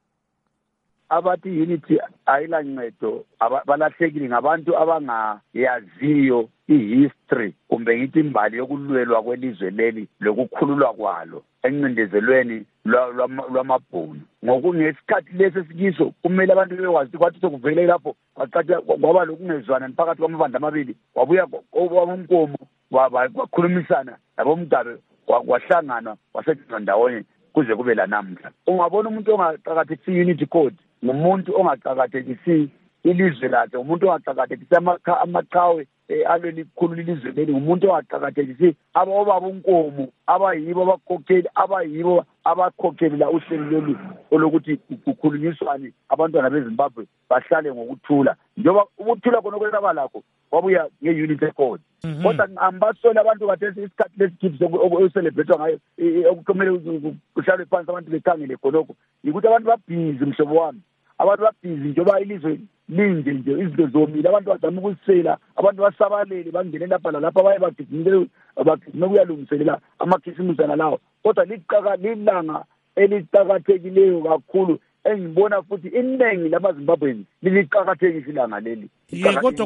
Abathi unity ayilancedo balahlekile ngabantu abangayaziyo i-history kumbe ngithi imbali yokulwelwa kwelizwe leli lokukhululwa kwalo encindezelweni lwamabhunu. Ngokungesikhathi lesi esikiso kumele abantu bekwazi kwathi sokuvele lapho kwacatsha kwaba lokungezwana phakathi kwamabandla amabili wabuya kwabonkomo wakhulumisana labomdabe kwahlangana wasetshenziswa ndawonye kuze kube lanamhla. Ungabona umuntu ongaqakathekisi unity code ngumuntu ongaqakathekisi ilizwe lakhe, umuntu ongaqakathekisi amaqhawe alelikhulu ilizwe leli, ngumuntu ongaqakathekisi abobabonkomo abayibo abakhokheli abayibo abakhokhelela uhlelo lolu olokuthi kukhulunyiswane abantwana beZimbabwe bahlale ngokuthula. Njengoba ukuthula khona okwetaba lakho wabuya nge-unity code. Kodwa ambasola abantu kathesi isikhathi lesikhithi okuselebrethwa ngayo okukumele kuhlalwe phansi abantu bekhangele khonokho yikuthi abantu babhizi mhlobo wami, abantu babhizi njengoba ilizwe linje nje izinto zomile, abantu bazama ukuzisela, abantu basabalele bangene lapha lalapha baye bagijime kuyalungiselela amakhisimusana lawo. Kodwa lilanga eliqakathekileyo kakhulu engibona futhi iningi lamaZimbabweni liliqakathekisa ilanga leli. Kodwa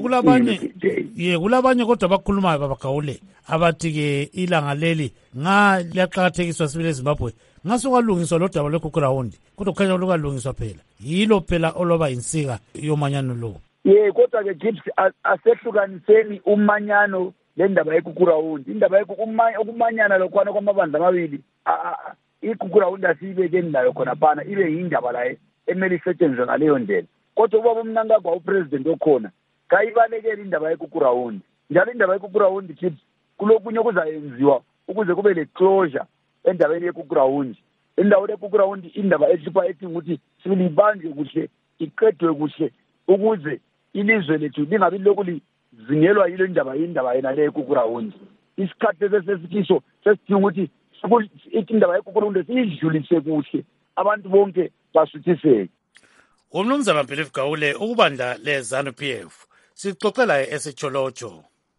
kulabanye kodwa abakhulumayo babagawule abathi-ke ilanga leli liyaqakathekiswa sibile eZimbabwe ngasokwalungiswa lo daba lwekhukurawundi kodwa kukhanya lukalungiswa phela yilo phela oloba yinsika yomanyano lo. Kodwa-ke Gibbs asehlukaniseni umanyano lendaba yekhukurawundi. Indaba ukumanyana lokhwana kwamabandla amabili ikhukurawundi asiyibekeni nayo khona phana ibe yindaba la emele isetshenzwe ngaleyo ndlela. Kodwa ubaba uMnangagwa upresident okhona kayibalekele indaba yekhukurawundi. Njalo indaba yekhukurawundi Gibbs kulokunye okuzayenziwa ukuze kube le closure endabeni yekhukurawundi. Indawo yekhukurawundi indaba ehlupha ethi ukuthi silibanjwe kuhle iqedwe kuhle ukuze ilizwe lethu lingabi lokhu lizingelwa yilo indaba yena le yekhukurawundi. Isikhathi sesesikiso sesidinga ukuthi indaba yekhukurawundi siyidlulise kuhle abantu bonke basuthiseke. Umnumzana Believe Gawule ukubandla leZANU-PF sixoxela esitsholotsho.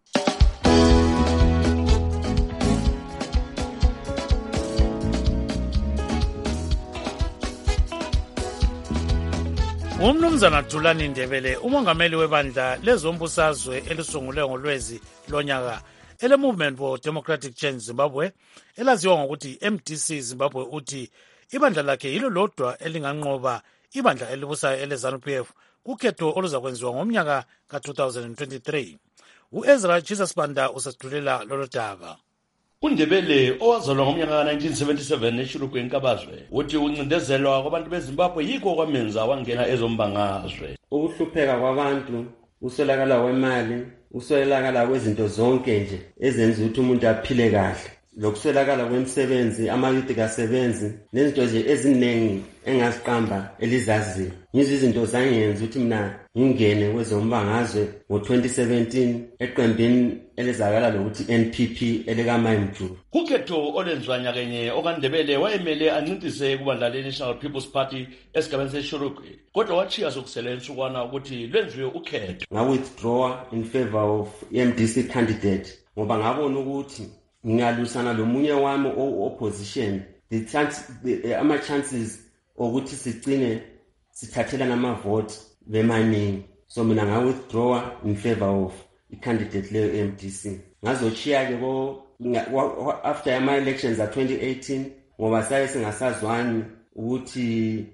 Umnumzana Thulani Ndebele umongameli webandla lezombusazwe elisungulwe ngolwezi lonyaka ele Movement for Democratic Change Zimbabwe elaziwa ngokuthi MDC Zimbabwe uthi ibandla lakhe yilo lodwa elinganqoba ibandla elibusayo eleZANU-PF kukhetho oluzakwenziwa ngomnyaka ka-2023. U-Ezra Jesus Banda usadulela lolo daba. uNdebele owazalwa ngomnyaka ka-1977 eShurugwe eNkabazwe uthi uncindezelwa kwabantu beZimbabwe yikho kwamenza wangena ezombangazwe. Ukuhlupheka kwabantu, uswelakala kwemali, uswelakala kwezinto zonke nje ezenza ukuthi umuntu aphile kahle, lokuswelakala kwemisebenzi, ama-youth kasebenzi, nezinto nje eziningi engaziqamba elizaziyo. Yizo izinto zangenza ukuthi mina ngingene kwezombangazwe ngo-2017 eqembini elizakala lokuthi NPP elikaMaimju. Kukhetho olwenziwa nyakenye okaNdebele wayemele ancintise kubandla le-National People's Party esigabeni seShurugwe, kodwa wachiya sokusele insukwana ukuthi lwenziwe ukhetho. Nga-withdraw in favor of MDC candidate ngoba ngabona ukuthi ngingalusana lomunye wami opposition ama-chances ukuthi sigcine sithathela namavote bemaningi. So mina nga-withdraw in favor of i-candidate leyo MDC. Ngazochiya-ke after ama-elections a-2018 ngoba saye singasazwani ukuthi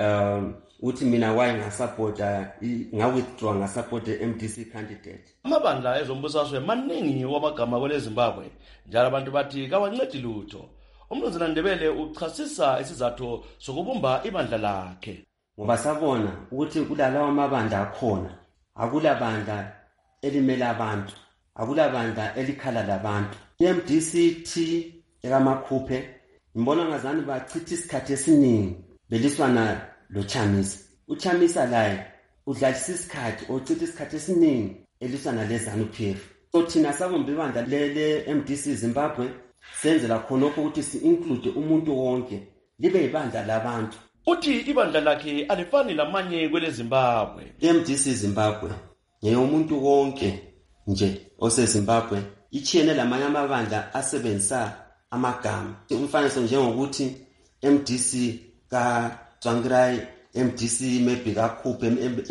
mina waye ngasapota nga-withdraw ngasapota MDC candidate. Amabandla ezombusazwe maningi wamagama kwele Zimbabwe njalo abantu bathi kawancedi lutho. Umnumzana Ndebele uchasisa isizathu sokubumba ibandla lakhe. Ngoba sabona ukuthi kulalawa amabandla akhona akulabandla elimela abantu akulabandla elikhala labantu. I-MDC-T ekamakhuphe ngibona ngazani bachitha isikhathi esiningi beliswana lo Chamisa. UChamisa laye udlalisa isikhathi ochitha isikhathi esiningi eliswana leZANU-PF. So thina sabombe ibandla le MDC Zimbabwe senzela khonokho ukuthi si-include umuntu wonke libe ibandla labantu. Uthi ibandla lakhe alifani lamanye kwele Zimbabwe. I-MDC Zimbabwe ngeyomuntu wonke nje oseZimbabwe, ichiyene lamanye amabandla asebenzisa amagama. Umfaniso njengokuthi MDC kaTsvangirai, MDC maybe kaKhuphe,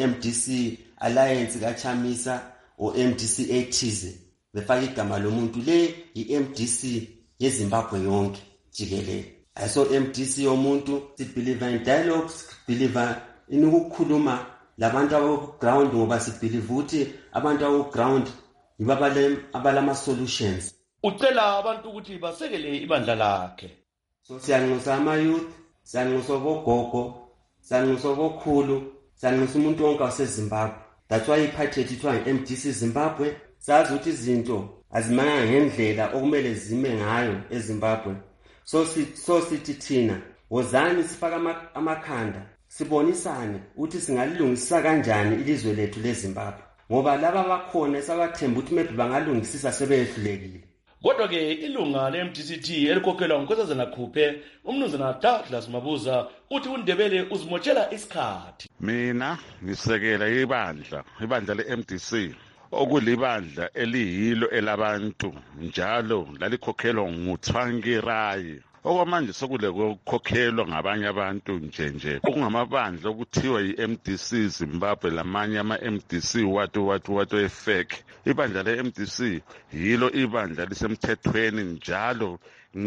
MDC Alliance kaChamisa or MDC ethize befaka igama lomuntu. Le i-MDC yeZimbabwe yonke jikelele. Ayiso MDC yomuntu. Sibelieve in dialogues, believe in ukukhuluma labantu abaku-ground ngoba sibelieve ukuthi abantu abaku-ground yibo abalama solutions. Ucela abantu ukuthi basekele ibandla lakhe. So siyanxusa ama-youth, siyanxusa bogogo, siyanxusa bokhulu, siyanxusa umuntu wonke waseZimbabwe. That's why iphathi yethu ithiwa i-MDC Zimbabwe. Sazi ukuthi izinto azimanga ngendlela okumele zime ngayo eZimbabwe. So sithi thina wozani sifaka amakhanda sibonisane ukuthi singalilungisisa kanjani ilizwe lethu leZimbabwe, ngoba laba bakhona sabathemba ukuthi maybe bangalungisisa sebehlulekile. Kodwa-ke ilunga le-MDC-T elikhokhelwa nguNkosazana Khuphe, umnumzana Douglas Mabuza, uthi uNdebele uzimotshela isikhathi. Mina ngisekela ibandla le-MDC okulibandla eliyilo elabantu njalo lalikhokhelwa nguTsvangirai. Okwamanje sokule kokhokhelwa ngabanye abantu nje okungamabandla okuthiwa yi-MDC Zimbabwe lamanye ama-MDC watu efake. Ibandla le-MDC yilo ibandla lisemthethweni njalo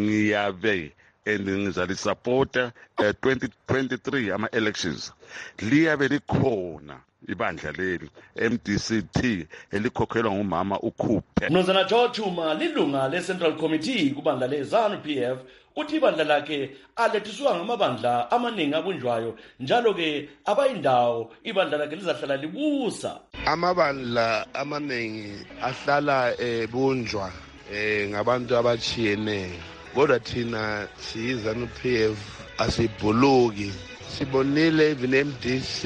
ngiyabe and ngizalisupporta 2023 ama-elections. Liyabe likhona ibandla leli MDC-T elikhokhelwa ngumama uKhuphe. Mnumzana George Chuma lilunga le-Central Committee kubandla le-ZANU-PF. Uthi ibandla lakhe alethiswa ngamabandla amaningi abunjwayo, njalo-ke abayindawo ibandla lakhe lizahlala libusa. Amabandla amaningi ahlala bunjwa ngabantu abachiyeneyo, kodwa thina siyi-ZANU-PF asibhuluki. Sibonile even MDC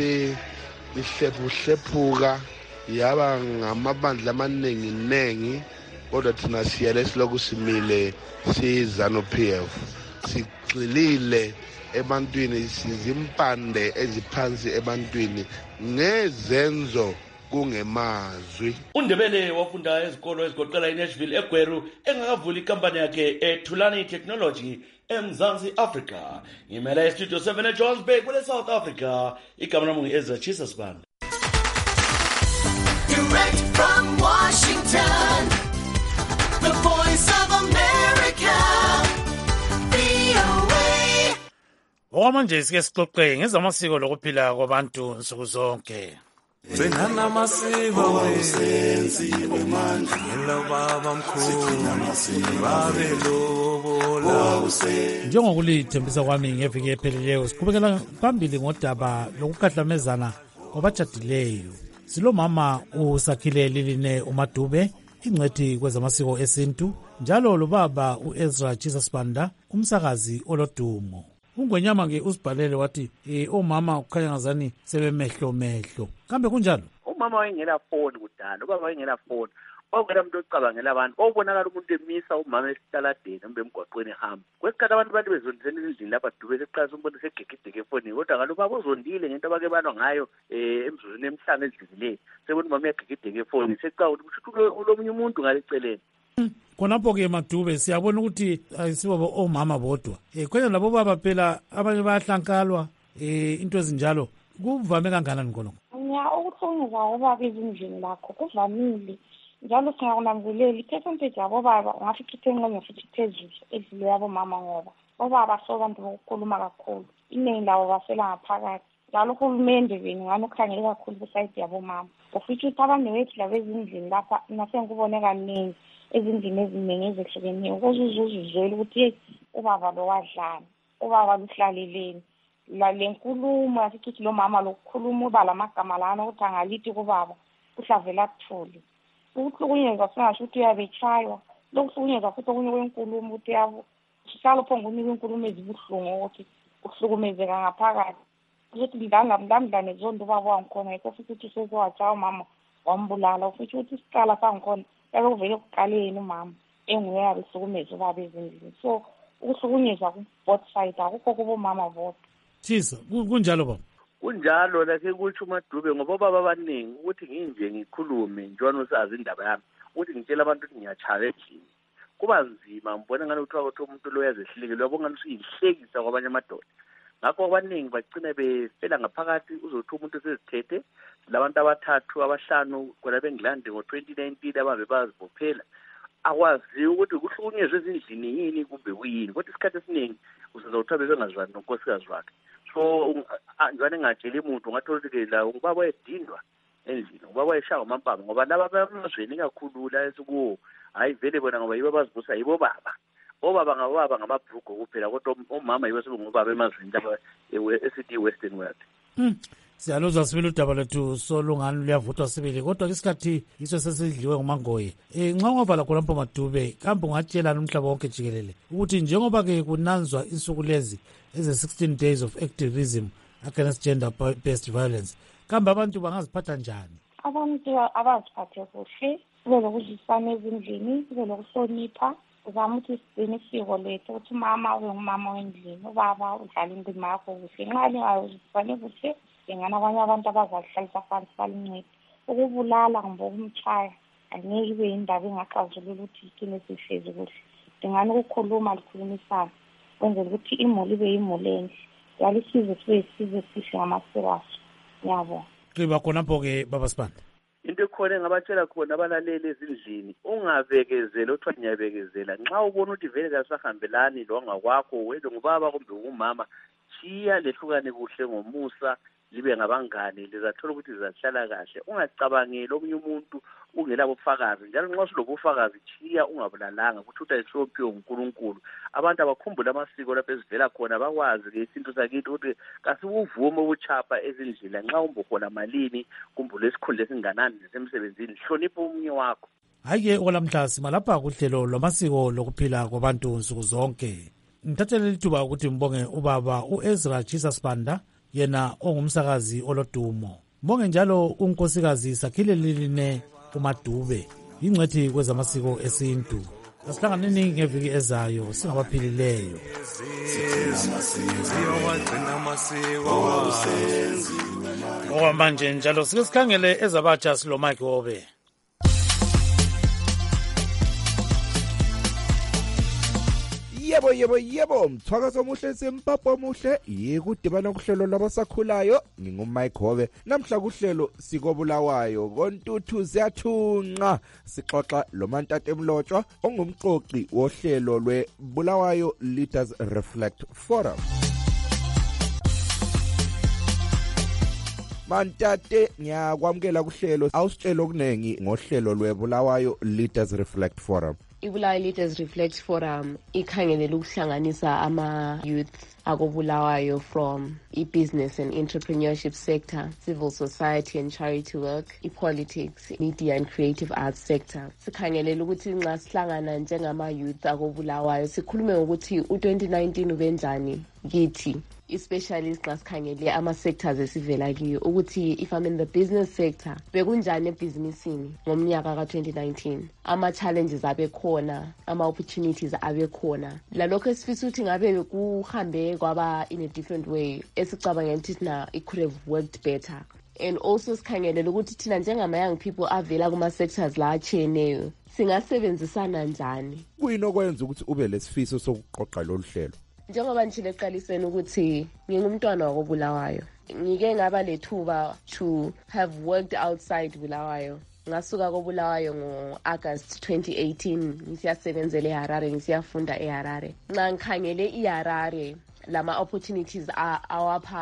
lihlephuka yaba ngamabandla amaningi, kodwa thina siyale siloku simile siyi-ZANU-PF. Sigxilile ebantwini, sizimpande eziphansi ebantwini ngezenzo kungemazwi. uNdebele wafunda ezikolo ezigoqela iNashville eGweru engakavuli ikampani yakhe eThulani Technology eMzansi Africa. Ngimela eStudio 7 eJohannesburg kule South Africa. Igama lami ngu-Ezra Chisa Sibanda. Direct from Washington, the voice of America, VOA. Okwamanje sike sixoxe ngezamasiko lokuphila kwabantu nsuku zonke. Senana masiko senziwe manje ngelobaba mkhulu babelobola Njengokulithembisa kwami ngeviki ephelileyo siqhubekela phambili ngodaba lokukhahlamezana kwabajadileyo. Silomama uSakhile Liline uMadube, ingcwethi kwezamasiko esintu, njalo lobaba uEzra Chisa Sibanda, umsakazi olodumo. Ungwenyama ke usibhalele wathi omama ukhanya ngazani sebemehlo kambe kunjalo. Umama wayengela phone kudala, ubaba wayengela phone, wawungela umuntu ocabangela abantu, wawubonakala umuntu emisa umama esitaladeni kumbe emgwaqweni ehamba. Kwesikhathi abantu bathi bezondisela endlini lapha Dube seqala umbone segegideke efonini, kodwa ngalo baba uzondile ngento abake banwa ngayo emzuzweni emhlanje edlulileyo. Sebona umama uyagegideka efonini, seqala ukuthi ulomunye umuntu ngaleceleni. Khonapho ke Madube siyabona ukuthi ayisibo omama bodwa. Khona labo baba phela abanye bayahlankalwa into ezinjalo. Kuvame kangakanani khona? Ukuhlongeza obaba ezindlini lakho kuvamile. Njalo singakunambulela i-percentage yabo baba ungafica ithenqenye futhi phezulu edlule yabo mama ngoba obaba sobantu bokukhuluma kakhulu. Iningi lawo basela ngaphakathi. Njalo uhulumende beni ngani ukhangele kakhulu kusayidi yabo mama. Ufica ukuthi abantu bethu laba ezindlini lapha nasengikubone kaningi ezindlini eziningi ezehlukeneyo ukuzuzuzwela ukuthi ubaba lo wadlala, ubaba luhlaleleni. La lenkulumo yasithi lo mama lokukhuluma uba lamagama lana ukuthi angalithi kubaba uhlavela kuthuli. ukuhlukunyezwa singasho ukuthi uyabetshaywa lokuhlukunyezwa futhi okunye kwenkulumo ukuthi sihlala uphonga unika inkulumo ezibuhlungu ukuthi uhlukumezeka ngaphakathi ukuthi mdlamdlane zonto ubaba wangikhona yikho futhi ukuthi sekwatshaya umama wambulala futhi ukuthi isiqala sangikhona yake kuvele kuqaleni umama enguye yabe hlukumeza ubaba ezindlini so ukuhlukunyezwa ku-both side akukho kubomama bodwa Thisa kunjalo baba kunjalo lakhe kutsho uMadube ngoba baba abaningi ukuthi nginje ngikhulume njalo usazi indaba yami ukuthi ngitshela abantu ukuthi ngiyachaya endlini kuba nzima mbona ngani ukuthi umuntu lo yazehlike uyabona ngani uyihlekisa kwabanye amadoda ngakho abaningi bagcina befela ngaphakathi uzothi umuntu sezithethe labantu abathathu abahlanu kona beNgilandi ngo-2019 ababe bazibophela akwazi ukuthi kuhlukunyezwe ezindlini yini kumbe kuyini kodwa isikhathi esiningi uzozothiwa bebengazwani nonkosikazi wakhe so njani ngatsheli umuntu ungathola ukuthi la ubaba wayedindwa endlini ubaba wayeshaya amampama ngoba laba bamazweni kakhulu la esikuwo hayi vele bona ngoba yibo bazibusa yibo baba obaba ngababa ngamabhrugo kuphela kodwa omama yibo sebengobaba emazweni laba esithi western world siyaluzwa sibili udaba lethu solungani luyavuthwa sibili kodwa isikhathi yiso sesidliwe ngumangoye nxa ungavala khona mpho Madube kambe ungatshelani umhlaba wonke jikelele ukuthi njengoba-ke kunanzwa insuku lezi eze-16 days of activism against gender based violence kambe abantu bangaziphatha njani abantu abaziphathe kuhle kube lokudlisana ezindlini kube lokuhlonipha uzama ukuthi sigcine isiko lethu ukuthi umama ube ngumama wendlini ubaba udlala indima yakho kuhle nxa lingazisane kuhle ngana abanye abantu abazahlalisa phansi balincede ukubulala kumbe ukumtshaya angeke ibe yindaba engaxazulula ukuthi igcine sihlezi kuhle dingani ukukhuluma likhulumisana kwenzela ukuthi imuli ibe yimuli enhle yalisize sibe yisizwe sihle ngamasiko aso ngiyabona qiba khonapho-ke baba Sibanda into ekhona engabatshela khona abalaleli ezindlini ungabekezela othiwa ngiyabekezela nxa ubona ukuthi vele kasahambelani lo ngakwakho wena ngubaba kumbe ungumama chiya lehlukane kuhle ngomusa libe ngabangane lizathola ukuthi lizahlala kahle ungacabangeli omunye umuntu ungelabo bufakazi njalo nxa usilobo bufakazi chiya ungabulalanga ukuthi uhloniphiwe uNkulunkulu abantu abakhumbula amasiko lapho ezivela khona bakwazi-ke isintu sakithi ukuthi kasibuvume ubuchapha ezindlela nxa umbokhona malini kumbula esikhundla esinganani nesemsebenzini hlonipha omunye wakho hayi-ke okwalamhla sima lapha kuhlelo lwamasiko lokuphila kwabantu nsuku zonke ngithathele lithuba ukuthi mbonge ubaba u-Ezra Jesus Banda yena ongumsakazi olodumo mbonge njalo unkosikazi Sakhile Liline uMadube ingcwethi kwezamasiko esintu asihlanganeni ngeviki ezayo singabaphilileyo okwamanje njalo sike sikhangele ezabatsha silo Mike Wobe yebo mthwakazo omuhle sempapho omuhle yikudibana kuhlelo lwabasakhulayo ngingumike Hobe namhla kuhlelo sikobulawayo kontuthu ziyathunqa sixoxa loMantate Mlotshwa ongumqoqi wohlelo lweBulawayo Leaders Reflect Forum. Mantate ngiyakwamukela kuhlelo awusitshela okunengi ngohlelo lweBulawayo Leaders Reflect Forum. iBulawayo Leaders Reflect Forum ikhangelela ukuhlanganisa ama-youth akobulawayo from i-business and entrepreneurship sector, civil society and charity work, i-politics, media and creative arts sector. Sikhangelela ukuthi nxa sihlangana njengama-youth akobulawayo sikhulume ngokuthi u-2019 ubenjani kithi, especially nxa sikhangele ama-sectors esivela kiyo ukuthi if I'm in the business sector bekunjani ebhizinisini ngomnyaka ka-2019, ama-challenges abekhona, ama-opportunities abekhona, lalokho esifisa ukuthi ngabe kuhambe kwaba in a different way esicabangela ukuthi thina it could have worked better. And also sikhangelela ukuthi thina njengama-young people avela kuma-sectors la atshiyeneyo singasebenzisana njani. Kuyini okwenza ukuthi ube lesifiso sokuqoqa lolu hlelo? Njengoba nishilo eqaliseni ukuthi ngingumntwana wakobulawayo, ngike ngaba lethuba to have worked outside Bulawayo. Ngasuka kobulawayo ngo-August 2018 ngisiyasebenzela eHarare, ngisiyafunda eHarare. Nxa ngikhangele iHarare lama opportunities awapha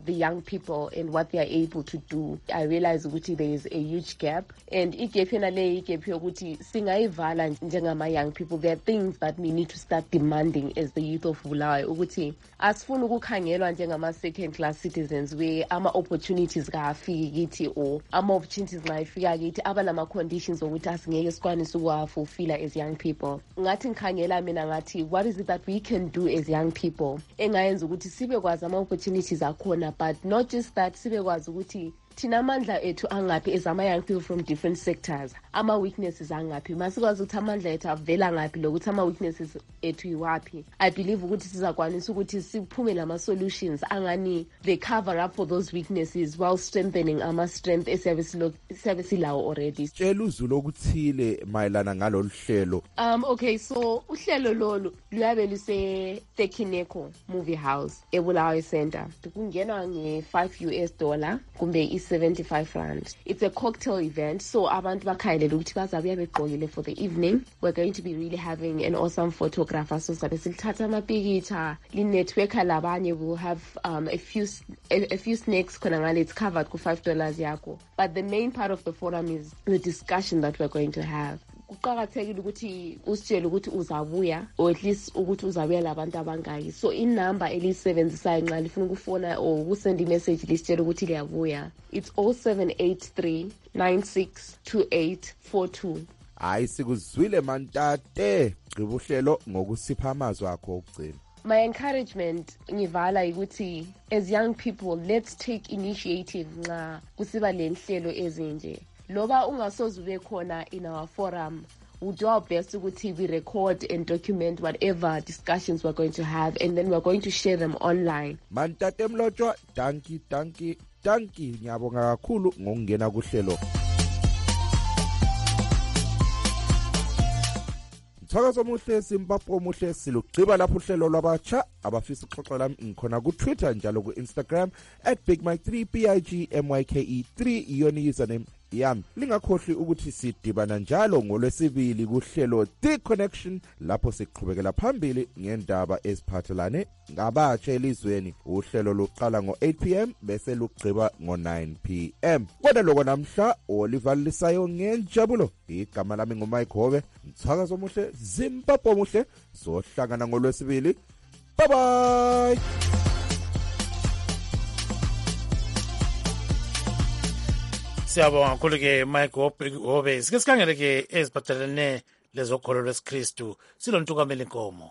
the young people and what they are able to do, I realize ukuthi there is a huge gap. And igap yona le igap yokuthi singayivala njengama young people. There are things that we need to start demanding as the youth of Bulawayo ukuthi asifuna ukukhangelwa njengama second class citizens where ama opportunities kafiki kithi or ama opportunities ngayifika kithi abalama conditions ukuthi asingeke sikwanise ukuwafulfill as young people. Ngathi ngikhangela mina ngathi what is it that we can do as young people engayenza ukuthi sibe kwazi ama opportunities akhona, but not just that, sibe kwazi ukuthi thina amandla ethu angaphi as ama young people from different sectors, ama weaknesses angaphi, masikwazi ukuthi amandla ethu avela ngaphi lokuthi ama weaknesses ethu iwaphi. I believe ukuthi sizakwanisa ukuthi siphume lama solutions angani they cover up for those weaknesses while strengthening ama strength esiyabe silawo already. Tshela uzulu okuthile mayelana ngalolu hlelo. Okay, so uhlelo lolu luyabe luse Tekineko Movie House eBulawayo Center. Kungenwa nge$5 kumbe 75 rand. It's a cocktail event, so abantu bakhayelela ukuthi bazabuya begqokile for the evening. We're going to be really having an awesome photographer, so sabe silithatha amapikitsha linetworker labanye. Will have a few snacks khona ngale, it's covered ku $5 yakho. But the main part of the forum is the discussion that we're going to have. Kuqakathekile ukuthi usitshele ukuthi uzabuya or at least ukuthi uzabuya labantu abangaki. So inumber elisebenzisayo nxa lifuna ukufona or ukusenda imessage lisitshele ukuthi liyabuya, it's 0783 962842. Hayi sikuzwile Mantate, gqiba uhlelo ngokusipha amazwi akho okugcina. My encouragement ngivala ukuthi as young people, let's take initiative nxa kusiba lenhlelo ezinje. Loba ungasoze ube khona in our forum, we'll do our best ukuthi we record and document whatever discussions we're going to have, and then we're going to share them online. Mantate Mlotshwa, danki ngiyabonga kakhulu ngokungena kuhlelo. Mthakazo omuhle, Zimbabwe omuhle, silugqiba lapho uhlelo lwabatsha abafisa uxoxa lami ngikhona ku Twitter njalo ku Instagram @BigMike3 BIGMYKE3 iyona username yami. Lingakhohlwi ukuthi sidibana njalo ngolwesibili kuhlelo The Connection lapho siqhubekela phambili ngendaba eziphathelane ngabatsha elizweni. Uhlelo luqala ngo-8 p.m. bese lugqiba ngo-9 p.m. Kodwa lokho namhla olivalisayo ngenjabulo. Igama lami nguMike Hobe. Mthakazo omuhle, Zimbabwe omuhle. Sohlangana ngolwesibili. Bye bye. Siyabonga kakhulu ke Mike Hobe. Sike sikhangele ke eziphathelene lezokholo lwesikristu silontukamela inkomo.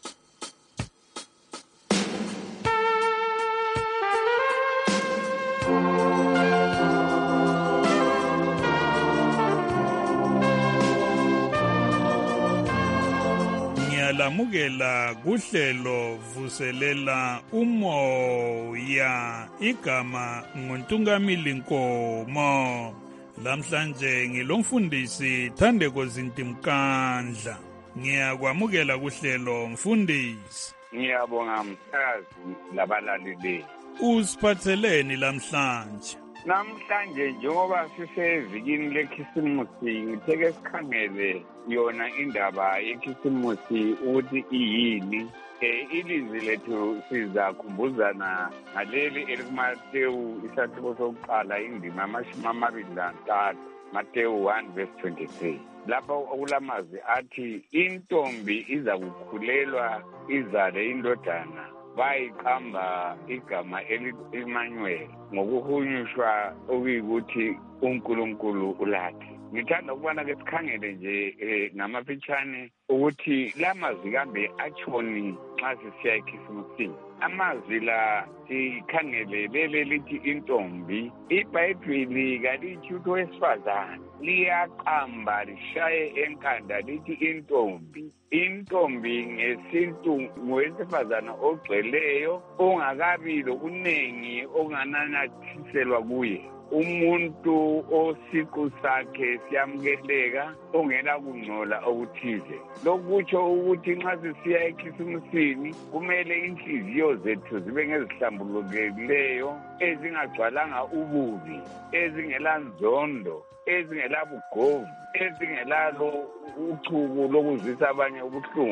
Lamukela kuhlelo vuselela umoya, igama nguntungamili nkomo. Lamhlanje ngilomfundisi Thandeko Zintimkandla. Ngiyakwamukela kuhlelo mfundisi. Ngiyabonga msakazi labalaleli. Usiphatheleni lamhlanje? Namhlanje njengoba sisevikini lekhisimusi ngitheke sikhangele yona indaba yekhisimusi ukuthi iyini. Ilizwi lethu sizakhumbuzana ngaleli elikuMateyu isahluko sokuqala indima 23, Mateyu 1:23. Lapho okulamazwi athi intombi iza kukhulelwa izale indodana, bayiqamba igama eliManuel, ngokuhunyushwa okuyikuthi uNkulunkulu ulathi. Ngithanda ukubona ke sikhangele nje ngamafitshane ukuthi lamazwi kambe atshoni nxa sisiya ekhisimusini. Amazwi la sikhangele lele lithi intombi. iBhayibhili kalithi ukuthi owesifazane liyaqamba lishaye enkanda lithi intombi. Intombi ngesintu ngowesifazane ogcweleyo ongakabi lokunengi okungananyathiselwa kuye. Umuntu osiqu sakhe siyamukeleka, ongela kungcola okuthize. Lokutsho ukuthi nxa sisiya ekhisimusini kumele inhliziyo zethu zibe ngezihlambulukileyo, ezingagcwalanga ububi, ezingela nzondo, ezingela bugovu, ezingelalo uchuku lokuzwisa abanye ubuhlungu.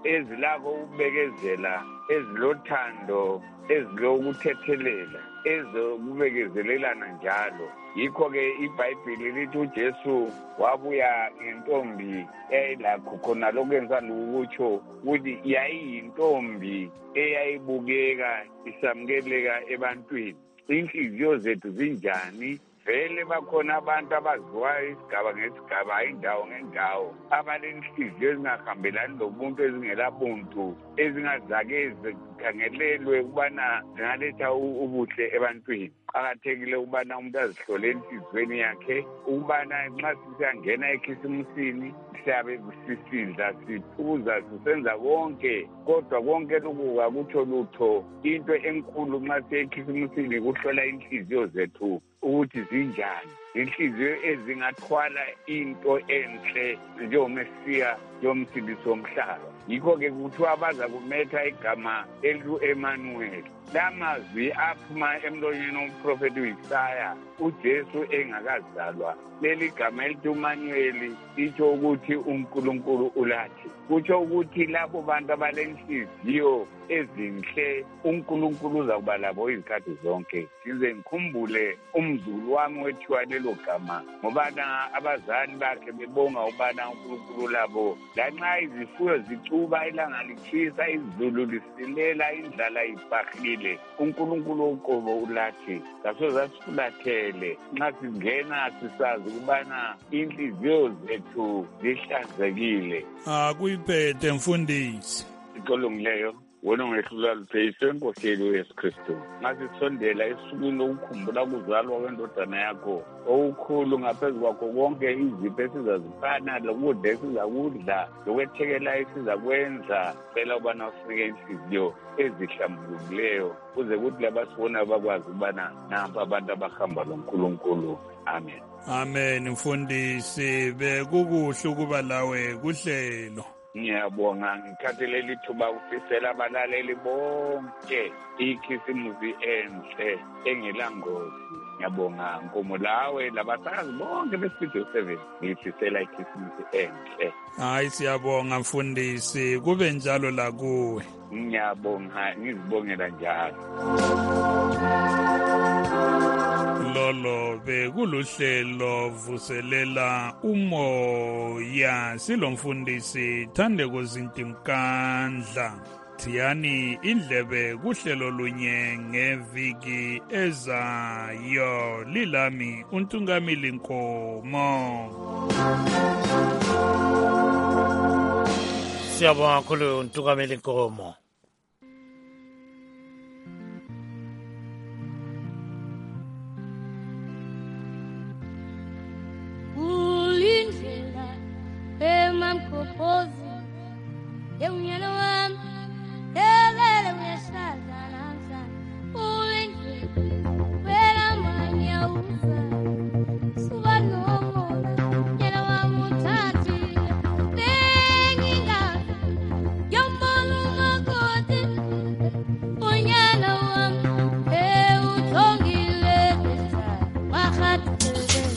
ezilakho ukubekezela, ezilothando, ezilokuthethelela, ezokubekezelelana njalo. Yikho-ke iBhayibhili lithi uJesu wabuya ngentombi eyayilakho khona lokwenza ukutsho ukuthi yayiyintombi eyayibukeka isamukeleka ebantwini. Inhliziyo zethu zinjani? Vele bakhona abantu abaziwayo isigaba ngesigaba, indawo ngendawo, abanenhliziyo ezingahambelani lomuntu, ezingelabuntu, ezingazake zikhangelelwe ukubana zingaletha ubuhle ebantwini. Kuqakathekile ukubana umuntu azihlole enhliziyweni yakhe ukubana nxa sisiyangena ekhisimusini siyabe sisidla, siphuza, sisenza konke, kodwa konke lokhu akutsho lutho. Into enkulu nxa siye ekhisimusini kuhlola inhliziyo zethu ukuthi zinjani, inhliziyo ezingathwala into enhle njengomesiya yomsindisi womhlaba. Yikho-ke kuthiwa baza kumetha igama eliku-Emanuweli. La mazwi aphuma emlonyeni womprofethi u-Isaya uJesu engakazalwa. Leli gama elithi uManuweli litsho ukuthi uNkulunkulu ulathi. Kutsho ukuthi labo bantu abalenhliziyo ezinhle uNkulunkulu uzakuba labo izikhathi zonke. Ngize ngikhumbule umzulu wami wethiwa lelo gama ngobana abazali bakhe bebonga ubana uNkulunkulu labo. Lanxa izifuyo zicuba, ilanga litshisa, izulu lisilela, indlala ibhahile, uNkulunkulu uqobo ulathi. Kasoze asifulathele nxa singena sisazi ukubana inhliziyo zethu zihlanzekile. Kuyiphethe mfundisi. Iqolongileyo wona ngehlula lupheyise Nkosi yethu uYesu Kristu. Ngasisondela esukwini lokukhumbula ukuzalwa kwendodana yakho okukhulu, ngaphezu kwakho konke izipho esizazifana, lokudla esizakudla, lokwethekela esizakwenza, cela ubana ufike inhliziyo ezihlambulukileyo kuze kuthi labasibona bakwazi ubana nampa abantu abahamba loNkulunkulu. Amen. Amen mfundisi, bekukuhle ukuba lawe kuhlelo. Ngiyabonga, ngithathele lithuba ukufisela abalaleli bonke ikhisimusi enhle engelangozi. Ngiyabonga Nkomo lawe labasakazi bonke beStudio 7 ngifisela ikhisimusi enhle. Hayi siyabonga mfundisi, kube njalo la kuwe. Ngiyabonga, ngizibongela njalo. Lolo bekuluhlelo vuselela umoya, silomfundisi Thandeko Zintimkandla. Thiyani indlebe kuhlelo lunye ngeviki ezayo. Lilami uNtungamili Nkomo. Siyabonga kakhulu uNtungamili Nkomo. Ulindlela emamkhophozi yeunyelo wami elele uyahlala namhlanje. Ulindlela phela manya uza suka nomona nyelo wami uthathile bengingazi yombona umakoti unyelo wami uthongile wahathi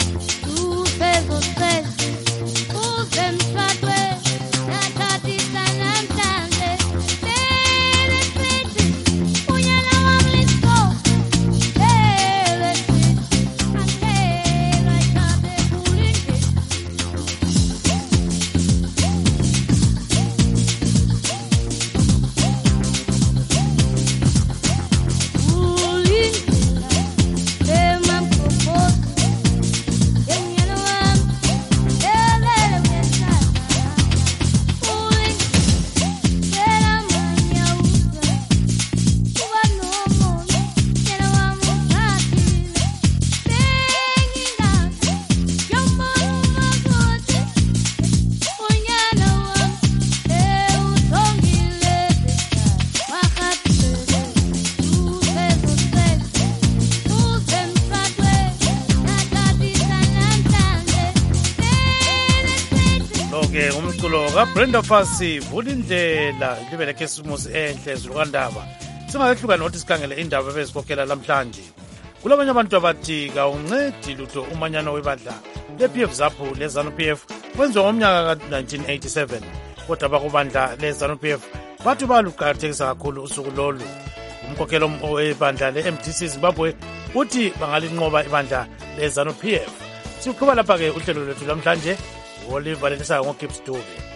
Brenda Fassie vulindlela libe lekhisimusi enhle zulukandaba. Singakehluka nothi sikhangele indaba ebezikhokhela namhlanje. Kulabanye abantu abathi kawuncedi lutho umanyano webandla lePF ZAPU leZANU PF wenziwa ngomnyaka ka-1987 kodwa bakubandla le-ZANU-PF bathi baluqakathekisa kakhulu usuku lolu. Umkhokheli webandla le-MDC Zimbabwe uthi bangalinqoba ibandla le-ZANU-PF. Siqhuba lapha-ke uhlelo lwethu lamhlanje. Oliver Letisayo ngoGibbs Dube.